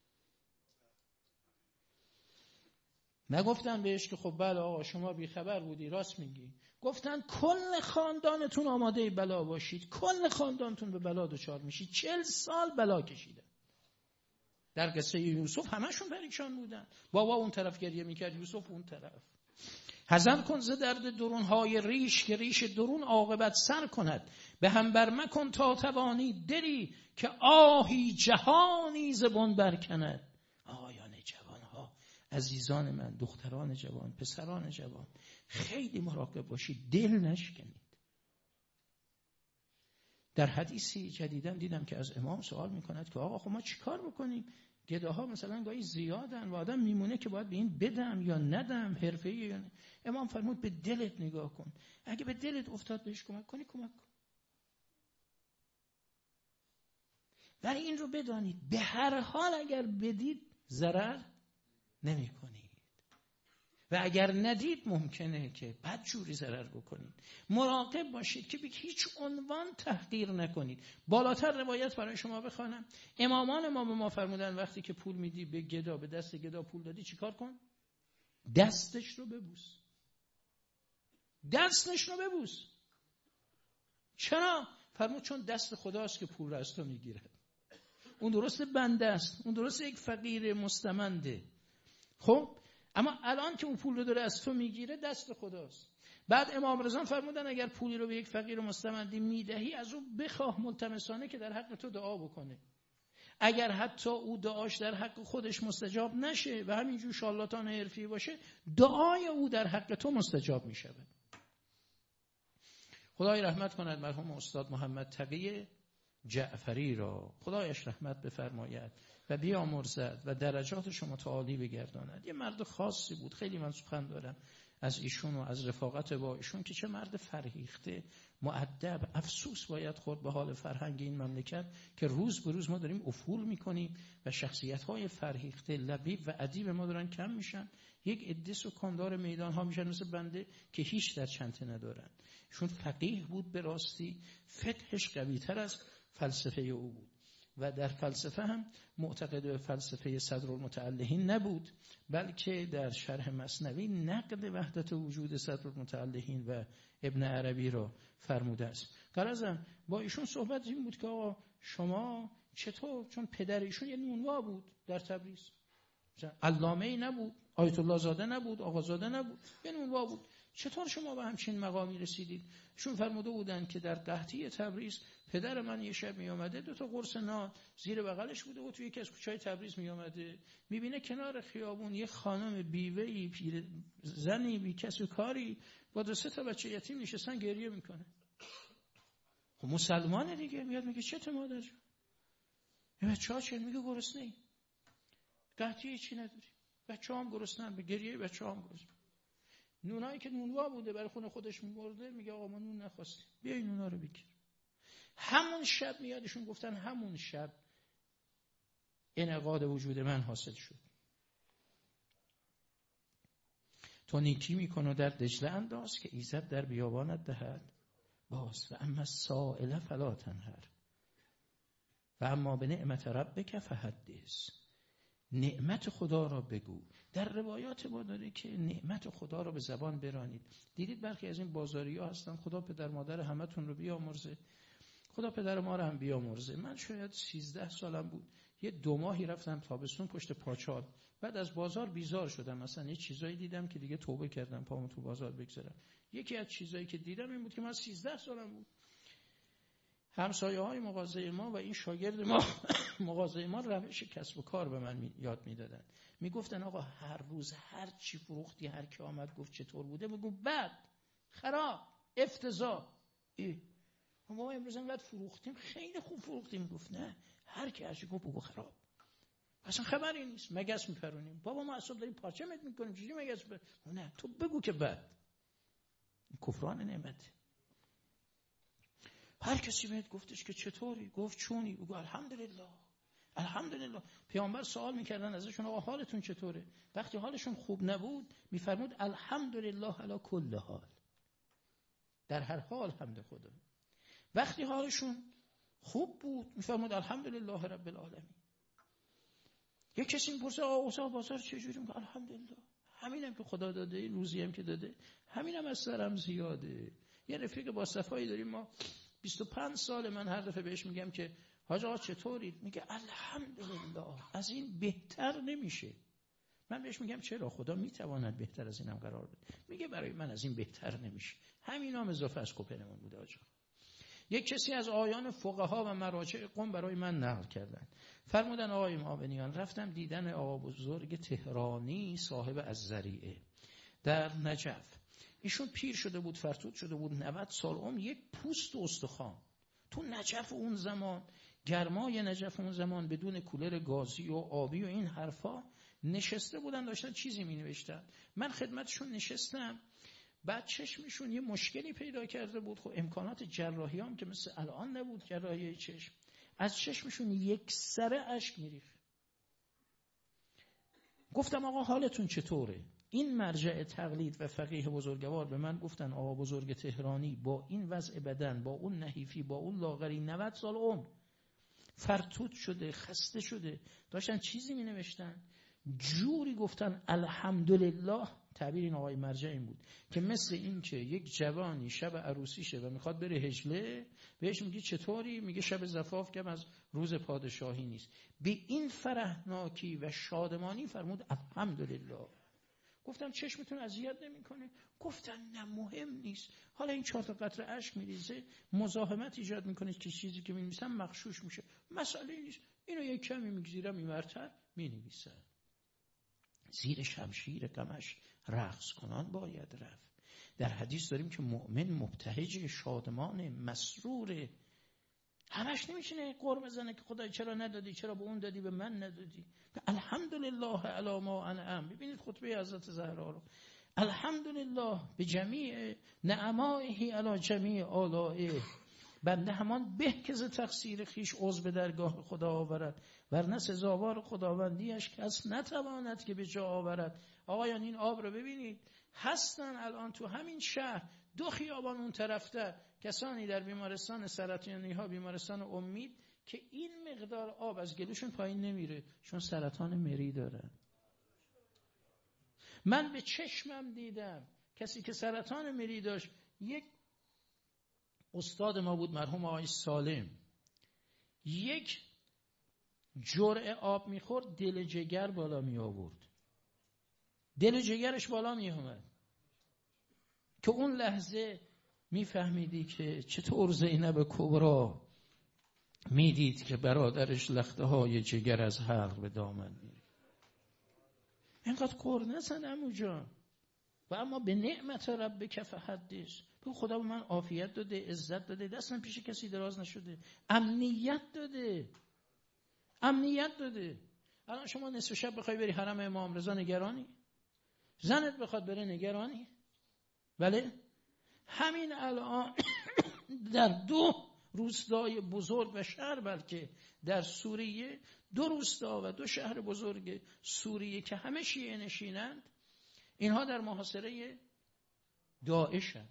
نگفتن بهش که خب بله آقا شما بیخبر بودی، راست میگی. گفتن کل خاندانتون آماده بلا باشید، کل خاندانتون به بلا دچار میشید. چل سال بلا کشیدن. در قصه یوسف همشون پریشان بودن. بابا اون طرف گریه میکرد، یوسف اون طرف. حذر کن ز درد درونهای ریش، که ریش درون عاقبت سر کند. به هم بر مکن تا توانی دلی، که آهی جهانی ز بن برکند. آقایان جوانها، عزیزان من، دختران جوان، پسران جوان، خیلی مراقب باشید، دل نشکنید. در حدیثی جدیداً دیدم که از امام سوال میکند که آقا خب ما چیکار بکنیم؟ گداها مثلا گاهی زیادن و آدم میمونه که باید به این بدم یا ندم، حرفه‌ای یا نه. امام فرمود به دلت نگاه کن. اگه به دلت افتاد بهش کمک کنی، کمک کن. ولی این رو بدانید به هر حال اگر بدید ضرر نمی کنید و اگر ندید ممکنه که بدجوری ضرر بکنید. مراقب باشید که به هیچ عنوان تحقیر نکنید. بالاتر روایت برای شما بخوانم. امامان ما به ما فرمودن وقتی که پول میدی به گدا، به دست گدا پول دادی، چیکار کن؟ دستش رو ببوس. دستش رو ببوس. چرا؟ فرمود چون دست خداست که پول رو از تو میگیره. اون درست بنده است، اون درست یک فقیر مستمنده. خب اما الان که اون پول رو داره از تو میگیره، دست خداست. بعد امام رضا فرمودن اگر پولی رو به یک فقیر مستمندی میدهی، از او بخواه ملتمسانه که در حق تو دعا بکنه. اگر حتی او دعاش در حق خودش مستجاب نشه و همینجور شالاتان حرفی باشه، دعای او در حق تو مستجاب میشه. خدای رحمت کند مرحوم استاد محمد تقی جعفری را، خدایش رحمت بفرماید و بیامرزد و درجاتش متعالی بگرداند. یه مرد خاصی بود. خیلی من سخن دارم از ایشون و از رفاقت با ایشون که چه مرد فرهیخته، مؤدب. افسوس باید خورد به حال فرهنگ این مملکت که روز به روز ما داریم افول میکنیم و شخصیت‌های فرهیخته لبیب و ادیب ما دارن کم میشن. یک عده سکاندار میدان ها میشن مثل بنده که هیچ در چنته ندارن. چون فقیه بود به راستی، فقهش قوی‌تر از فلسفه او بود و در فلسفه هم معتقد به فلسفه صدرالمتعلحین نبود، بلکه در شرح مثنوی نقد وحدت وجود صدرالمتعلحین و ابن عربی را فرموده است. غرضم با ایشون صحبت این بود که آقا شما چطور، چون پدر ایشون یه نونوا بود در تبریز، علامه ای نبود، آیت الله زاده نبود، آقا زاده نبود، یه نونوا بود، چطور شما به همچین مقامی رسیدید؟ شون فرموده بودن که در قحطی تبریز پدر من یه شب می اومده دو تا قرص نان زیر بغلش بوده و توی یکی از کوچه‌های تبریز می اومده میبینه کنار خیابون یه خانم بیوه‌ای، پیر زنی بی کس و کاری با دو سه تا بچه یتیم نشستن گریه میکنه. خب مسلمانه دیگه، میاد میگه چته مادر جون؟ این بچه‌ها چه؟ میگه گرسنه‌ای. قحطی چی نداری؟ بچه‌هام گرسنه‌ن، به گریه بچه‌هام گرسنه. نونایی که نونوا بوده برای خونه خودش می‌برده، میگه آقا ما نون نخواستیم، بیا این نونا رو بگیر. همون شب میادشون گفتن همون شب انعقاد وجود من حاصل شد. تو نیکی میکنه در دجله انداز که ایزد در بیابانت دهد باز و اما سائل فلا تنهر و اما به نعمت ربک فحدث. نعمت خدا را بگو. در روایات ما داره که نعمت خدا را به زبان برانید. دیدید برخی از این بازاری‌ها هستن خدا پدر مادر همتون رو بیامرزه، خدا پدر ما رو هم بیامرزه. من شاید سیزده سالم بود، یه دو ماهی رفتم تابستون پشت پاچال، بعد از بازار بیزار شدم، مثلا یه چیزایی دیدم که دیگه توبه کردم پامو تو بازار بگذارم. یکی از چیزایی که دیدم این بود که من سیزده سالم بود، همسایه‌های مغازه ما و این شاگرد ما مغازه ما روش کسب و کار به من یاد میدادن. میگفتن آقا هر روز هر چی فروختی، هر کی آمد گفت چطور بوده، بگو بد، خراب، افتضاح. ما امروز انقدر فروختیم، خیلی خوب فروختیم. گفت نه، هر کی هر چی گفت بگو خراب. اصلا خبری نیست، مگس میپرونیم. بابا ما اصلا داریم پارچه مت میکنیم، چجوری مگس بر... نه تو بگو که بد. کفران نعمت. هر کسی بهت گفتش که چطوری، گفت چونی، بگو الحمدلله. الحمدلله. پیامبر سوال میکردن ازشون آقا حالتون چطوره؟ وقتی حالشون خوب نبود میفرمود الحمدلله علی کل حال، در هر حال حمد خدا. وقتی حالشون خوب بود میفرمود الحمدلله رب العالمین. یک کسی میپرسه آقا اوضاع بازار چجوری؟ میگه الحمدلله. همینم که خدا داده، این روزی هم که داده، همینم از سرم زیاده. یه رفیق با صفایی داریم ما، بیست و پنج سال، من هر دفعه بهش میگم که حاج آقا چطورید؟ میگه الحمدلله، از این بهتر نمیشه. من بهش میگم چرا؟ خدا میتواند بهتر از اینم قرار بده. میگه برای من از این بهتر نمیشه. همین هم اضافه از کوپنمون بوده آجا. یک کسی از آیان فقها و مراجع قم برای من نقل کردن، فرمودن آقای معاونیان رفتم دیدن آقا بزرگ تهرانی صاحب الذریعه در نجف. ایشون پیر شده بود، فرتود شده بود، نود سال عمر، یک پوست و استخوان. تو نجف اون زمان، گرمای نجف اون زمان، بدون کولر گازی و آبی و این حرفا، نشسته بودن داشتن چیزی می نوشتن. من خدمتشون نشستم، بعد چشمشون یه مشکلی پیدا کرده بود. خب امکانات جراحی هم که مثل الان نبود، جراحی چشم، از چشمشون یک سره اشک میریخت. گفتم آقا حالتون چطوره؟ این مرجع تقلید و فقیه بزرگوار به من گفتن آقا بزرگ تهرانی با این وضع بدن، با اون نحیفی، با اون لاغری، نود سال عمر، فرتود شده، خسته شده، داشتن چیزی می نوشتن، جوری گفتن الحمدلله. تعبیر این آقای مرجع این بود که مثل این که یک جوانی شب عروسیشه و میخواد بره هجله، بهش میگی چطوری؟ میگه شب زفاف کم از روز پادشاهی نیست. به این فرحناکی و شادمانی فرمود الحمدلله. گفتم چشمتون اذیت نمیکنه؟ گفتن نه مهم نیست. حالا این چهار تا قطره اشک میریزه، مزاحمت ایجاد میکنه که چیزی که مینویسم مغشوش میشه، مسئله نیست، اینو یک کمی میگذیرم اینورتر مینویسم. زیر شمشیر غمش رقص کنان باید رفت. در حدیث داریم که مؤمن مبتهج، شادمان، مسرور، همش نمیشینه قر بزنه که خدای چرا ندادی، چرا به اون دادی به من ندادی. الحمدلله علی ما انعم. ببینید خطبه حضرت زهرا رو، الحمدلله به جمیع نعمائه علی جمیع آلائه. بنده همان به که ز تقصیر خیش عذر به درگاه خدا آورد، ورنه سزاوار خداوندیش کس نتواند که به جا آورد. آقایان این آب رو ببینید، هستن الان تو همین شهر دو خیابان اون طرفته کسانی در بیمارستان سرطانی ها، بیمارستان امید، که این مقدار آب از گلوشون پایین نمیره چون سرطان مری دارن. من به چشمم دیدم کسی که سرطان مری داشت، یک استاد ما بود مرحوم آقای سالم، یک جرعه آب میخورد دل جگر بالا می آورد، دل جگرش بالا می اومد که اون لحظه میفهمیدی که چطور زینب کبرا میدید که برادرش لخته های جگر از حلق به دامن میره. اینقدر کور نزن عمو جان. و اما به نعمت ربک فحدث. تو خدا به من عافیت داده، عزت داده، دستم پیش کسی دراز نشده، امنیت داده، امنیت داده. الان شما نصف شب بخوای بری حرم امام رضا نگرانی؟ زنت بخواد بره نگرانی؟ بله؟ همین الان در دو روستای بزرگ و شهر، بلکه در سوریه دو روستا و دو شهر بزرگ سوریه که همه شیعه نشینند، اینها در محاصره داعشند.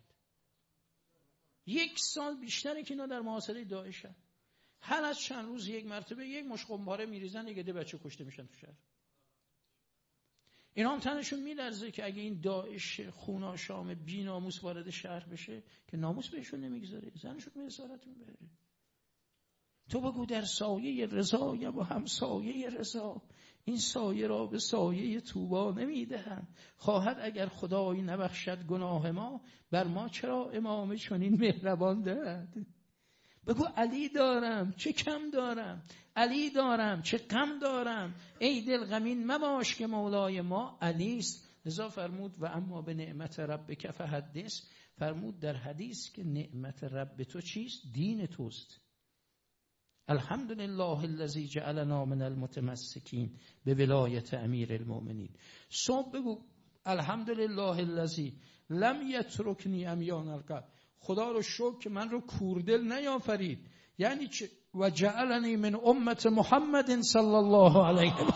یک سال بیشتره که اینا در محاصره داعشند. هر از چند روز یک مرتبه یک مشت قنباره میریزن، یک عده بچه کشته میشن تو شهر. اینا هم تنشون میلرزه که اگه این داعش خوناشام بی ناموس وارد شهر بشه که ناموس بهشون نمیگذاره، زنشون به اسارت میبره. تو بگو در سایه رضا یا با هم سایه رضا، این سایه را به سایه طوبی نمیدهند. خواهد اگر خدایی نبخشد گناه ما، بر ما چرا امام چنین مهربان دهد. بگو علی دارم چه کم دارم، علی دارم چه غم دارم، ای دل غمین مباش که مولای ما علی است. لذا فرمود و اما به نعمت ربک فحدث، فرمود در حدیث که نعمت رب تو چیست؟ دین توست. الحمدلله الذی جعلنا من المتمسکین به ولایت امیر المؤمنین. صبح بگو الحمدلله الذی لم یترکنی عمیان القلب. خدا رو شکر که من رو کوردل نیافرید. یعنی چه؟ و جعلنی من امت محمد صلی الله علیه و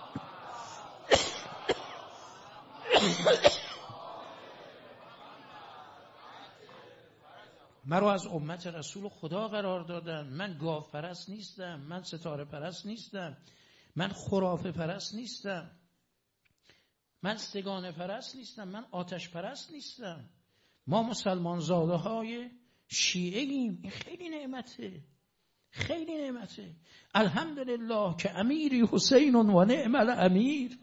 مرا از امت رسول خدا قرار دادن. من گاو پرست نیستم، من ستاره پرست نیستم، من خرافه پرست نیستم، من سگانه پرست نیستم، من آتش پرست نیستم. ما مسلمان زاده های شیعه ایم. این خیلی نعمته، خیلی نعمته. الحمدلله که امیری حسین و نعم الامیر.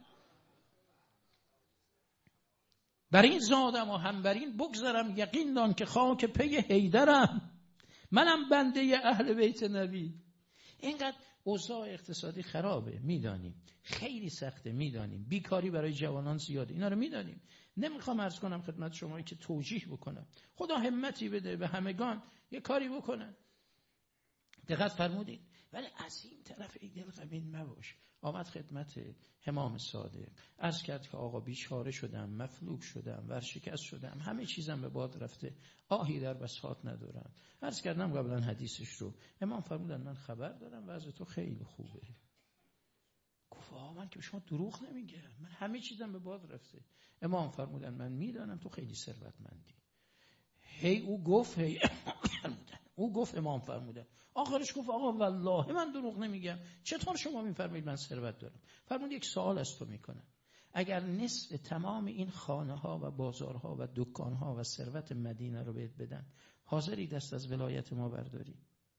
بر این زادم و هم بر این بگذرم، یقین دان که خاک پی حیدرم، منم بنده اهل بیت نبی. اینقدر اوضاع اقتصادی خرابه، میدانیم، خیلی سخته، میدانیم، بیکاری برای جوانان زیاده، اینا رو میدانیم. نمیخوام عرض کنم خدمت شما که توجیه بکنم، خدا همتی بده به همگان یه کاری بکنن. دقت فرمودید. ولی از این طرف ای دل غمین مباش. آمد خدمت امام صادق، عرض کرد که آقا بیچاره شدم، مفلوک شدم، ورشکست شدم، همه چیزم به باد رفته، آهی در بساط ندارم. عرض کردم قبلا حدیثش رو. امام فرمودن من خبر دارم وضع تو خیلی خوبه. گفت آقا من که شما دروغ نمیگم، من همه چیزم به باد رفته. امام فرمودن من میدانم تو خیلی ثروتمندی. هی او گفت هی فرمودن او گفت امام فرمودن. آخرش گفت آقا والله من دروغ نمیگم. چطور شما میفرمایید من ثروت دارم؟ فرمود یک سوال از تو میکنم. اگر نصف تمام این خانه ها و بازارها و دکان ها و ثروت مدینه رو بهت بدن، حاضری دست از ولایت ما برداری؟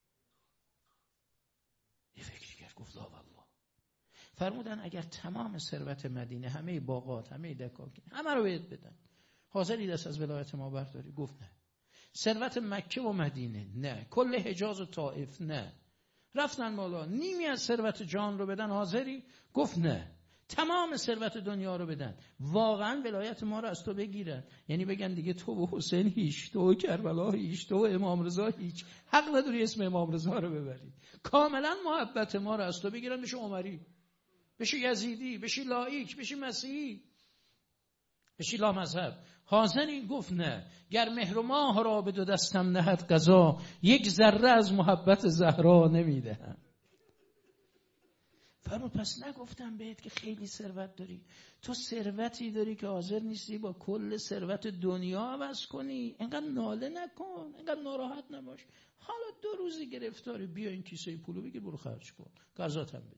یه فکری کرد، گفت لا والله. فرمودن اگر تمام ثروت مدینه، همه باغات، همه دکاکین، همه رو بهت بدن، حاضری دست از ولایت ما برداری؟ گفت نه. ثروت مکه و مدینه نه، کل حجاز و طائف نه. رفتن بالا نیمی از ثروت جان رو بدن، حاضری؟ گفت نه. تمام ثروت دنیا رو بدن، واقعا ولایت ما رو از تو بگیرن، یعنی بگن دیگه تو و حسین هیچ، تو و کربلا هیچ، تو و امام رضا هیچ، حق نداری اسم امام رضا رو ببری. کاملا محبت ما رو از تو بگیرن، بشی عمری، بشی یزیدی، بشی لایک، بشی مسیحی. بشی لامذهب. حاضری گفت نه، گر مهر و ماه را به دو دستم نهد قضا، یک ذره از محبت زهرا نمیدهم. فرمود پس نگفتم بهت که خیلی ثروت داری؟ تو ثروتی داری که حاضر نیستی با کل ثروت دنیا عوض کنی؟ اینقدر ناله نکن، اینقدر ناراحت نباش. حالا دو روزی گرفتاری، بیا این کیسه پولو بگیر برو خرج کن، قضاتم بده.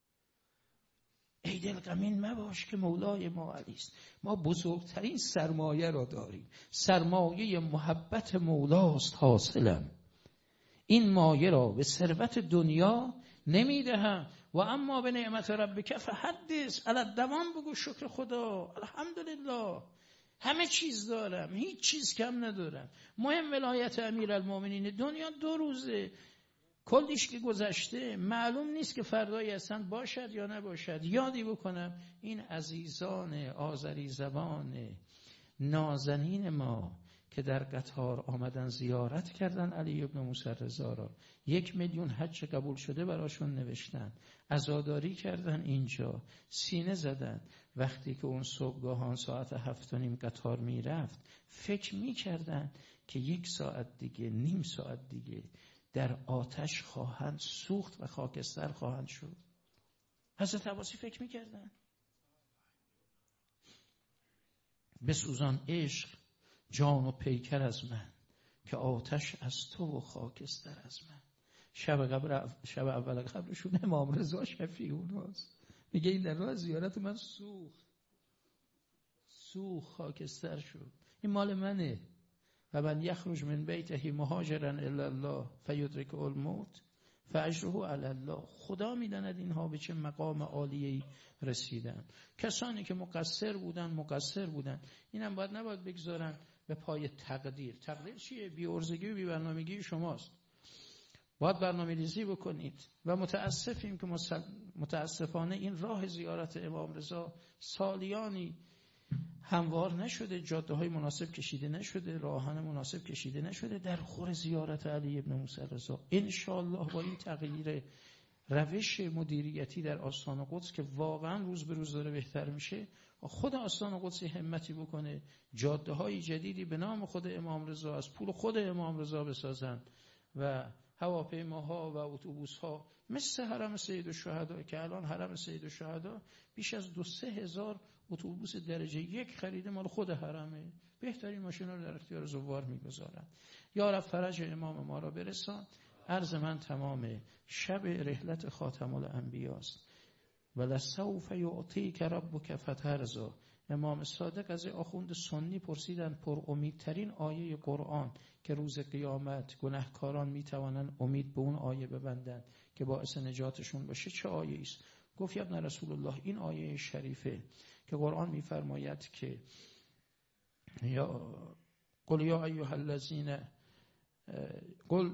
ای دل غمین مباش که مولای ما علیست. ما بزرگترین سرمایه را داریم، سرمایه محبت مولاست حاصلم. این مایه را به ثروت دنیا نمیدهم. و اما به نعمت ربک فحدث، علی الدوام بگو شکر خدا، الحمدلله همه چیز دارم، هیچ چیز کم ندارم. مهم ولایت امیرالمومنین دنیا دو روزه، کلیش که گذشته، معلوم نیست که فردایی اصلا باشد یا نباشد. یادی بکنم این عزیزان آذری زبان نازنین ما که در قطار آمدن زیارت کردن علی ابن موسی رضا را، یک میلیون حج قبول شده براشون نوشتن، عزاداری کردن اینجا، سینه زدن. وقتی که اون صبحگاهان ساعت هفت و نیم قطار میرفت، فکر میکردن که یک ساعت دیگه، نیم ساعت دیگه در آتش خواهند سوخت و خاکستر خواهند شد. حضرت عباسی فکر میکردن بسوزان عشق جان و پیکر از من، که آتش از تو و خاکستر از من. شب قبر شب اول قبرشون امام رضا شفیع اوناست، میگه این در راه زیارت من سوخت سوخت خاکستر شد. این مال منه. و من یخرج من بیته مهاجرا الی الله فیدرکه الموت فاجره علی الله. خدا میداند اینها به چه مقام عالیه‌ای رسیدن. کسانی که مقصر بودن مقصر بودن، اینم باید نباید بگذارن به پای تقدیر. تقدیر چیه؟ بی ارزگی و بی برنامگی شماست. باید برنامه ریزی بکنید. و متاسفیم که متاسفانه این راه زیارت امام رضا سالیانی هموار نشده، جاده های مناسب کشیده نشده، راهان مناسب کشیده نشده در خور زیارت علی ابن موسی رضا. انشاءالله با این تغییر روش مدیریتی در آستان قدس که واقعا روز به روز داره بهتر میشه، خود آستان قدس همتی بکنه جاده های جدیدی به نام خود امام رضا از پول خود امام رضا بسازن و هواپیماها و اتوبوس‌ها مثل حرم سید الشهدا که الان حرم سید الشهدا بیش از دو سه هزار اتوبوس درجه یک خریده مال خود حرمه. بهترین ماشینا رو در اختیار زوار میگذارن. یا رب فرج امام ما را برسان. عرض من تمامه. شب رحلت خاتم الانبیاست. ولسوف یعطیک ربک فترضی. امام صادق از آخوند سنی پرسیدن پر امیدترین آیه قرآن که روز قیامت گناهکاران میتوانند امید به اون آیه ببندن که باعث نجاتشون باشه چه آیه است؟ گفت ابن رسول الله این آیه شریفه که قرآن میفرماید که یا قل یا ایها الذین قل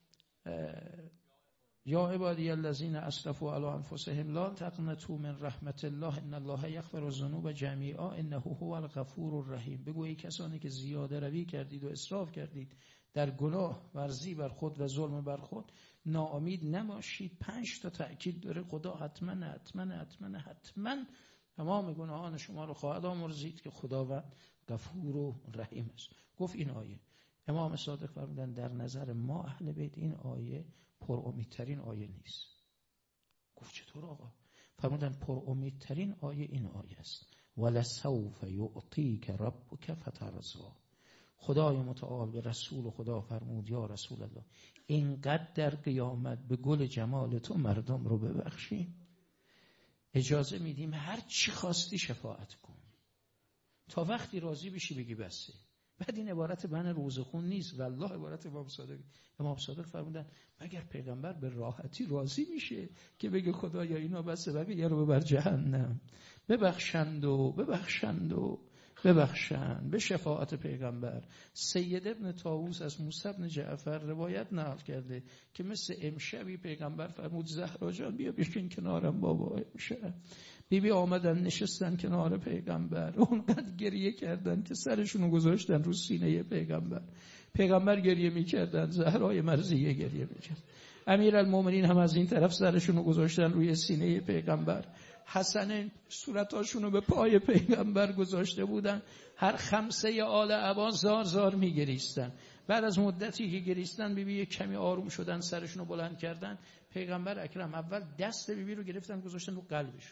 یا عبادی الذین اسرفوا علی انفسهم لا تقنطوا من رحمت الله ان الله یغفر الذنوب جمیعا انه هو الغفور الرحیم. بگو ای کسانی که زیاده روی کردید و اسراف کردید در گناه ورزی بر خود و ظلم بر خود، ناامید نباشید. پنج تا تأکید داره. خدا حتما حتما حتما حتما تمام گناهان شما رو خواهد آمرزید که خداوند غفور و رحیم است. گفت این آیه امام صادق فرمودن در نظر ما اهل بیت این آیه پر امیدترین آیه نیست. گفت چطور آقا؟ فرمودن پر امیدترین آیه این آیه است ولسوف یعطیک ربک فترضی. خدای متعال به رسول خدا فرمود یا رسول الله اینقدر در قیامت به گل جمال تو مردم رو ببخشیم، اجازه میدیم هر چی خواستی شفاعت کن تا وقتی راضی بشی بگی بسه. بعد این عبارت من روزخون نیست، والله عبارت امام صادق. امام صادق فرمودن مگر پیغمبر به راحتی راضی میشه که بگه خدایا اینا بسه بقیه رو ببر جهنم؟ ببخشند و ببخشند و ببخشند به شفاعت پیغمبر. سید ابن طاووس از موسی بن جعفر روایت نقل کرده که مثل امشبی پیغمبر فرمود زهرا جان بیا بشین کنارم بابا. امشب بی بی آمدن نشستن کنار پیغمبر، اونقدر گریه کردن که سرشونو گذاشتن رو سینه پیغمبر. پیغمبر گریه میکردن، زهرای مرضیه گریه میکرد. امیرالمومنین هم از این طرف سرشونو گذاشتن روی سینه پیغمبر. حسن صورتاشون رو به پای پیغمبر گذاشته بودن، هر خمسه آل عباس زار زار میگریستن. بعد از مدتی که گریستن بیبی یک کمی آروم شدن، سرشون رو بلند کردن. پیغمبر اکرم اول دست بیبی رو گرفتن گذاشتن رو قلبشون.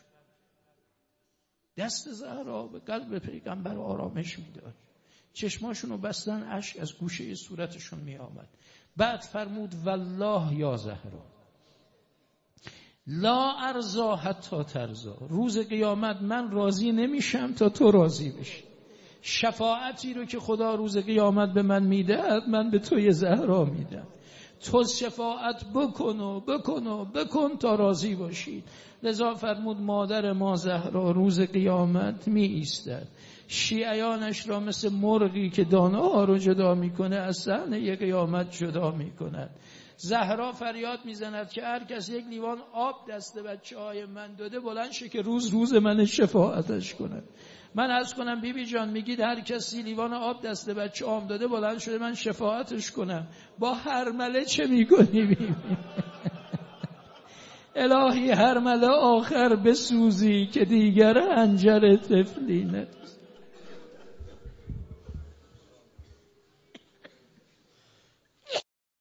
دست زهرا به قلب پیغمبر آرامش میداد. چشماشون رو بستن، اشک از گوشه صورتشون می آمد. بعد فرمود والله یا زهرا لا ارضا حتی ترضا، روز قیامت من راضی نمیشم تا تو راضی بشی. شفاعتی رو که خدا روز قیامت به من میدهد من به توی زهرا میدم. تو شفاعت بکن و بکن و بکن تا راضی باشید. لذا فرمود مادر ما زهرا روز قیامت می ایستد، شیعیانش را مثل مرغی که دانه ها رو جدا میکنه از صحنه قیامت جدا میکند. زهرا فریاد میزند که هر کس یک لیوان آب دست بچه های من داده بلند شه که روز روز من شفاعتش کنه. من عرض کنم بی بی جان میگید هر کسی لیوان آب دست بچه آم داده بلند شده من شفاعتش کنم، با هرمله چه میکنی بی بی؟ الهی هرمله آخر بسوزی که دیگر انجر طفلینت.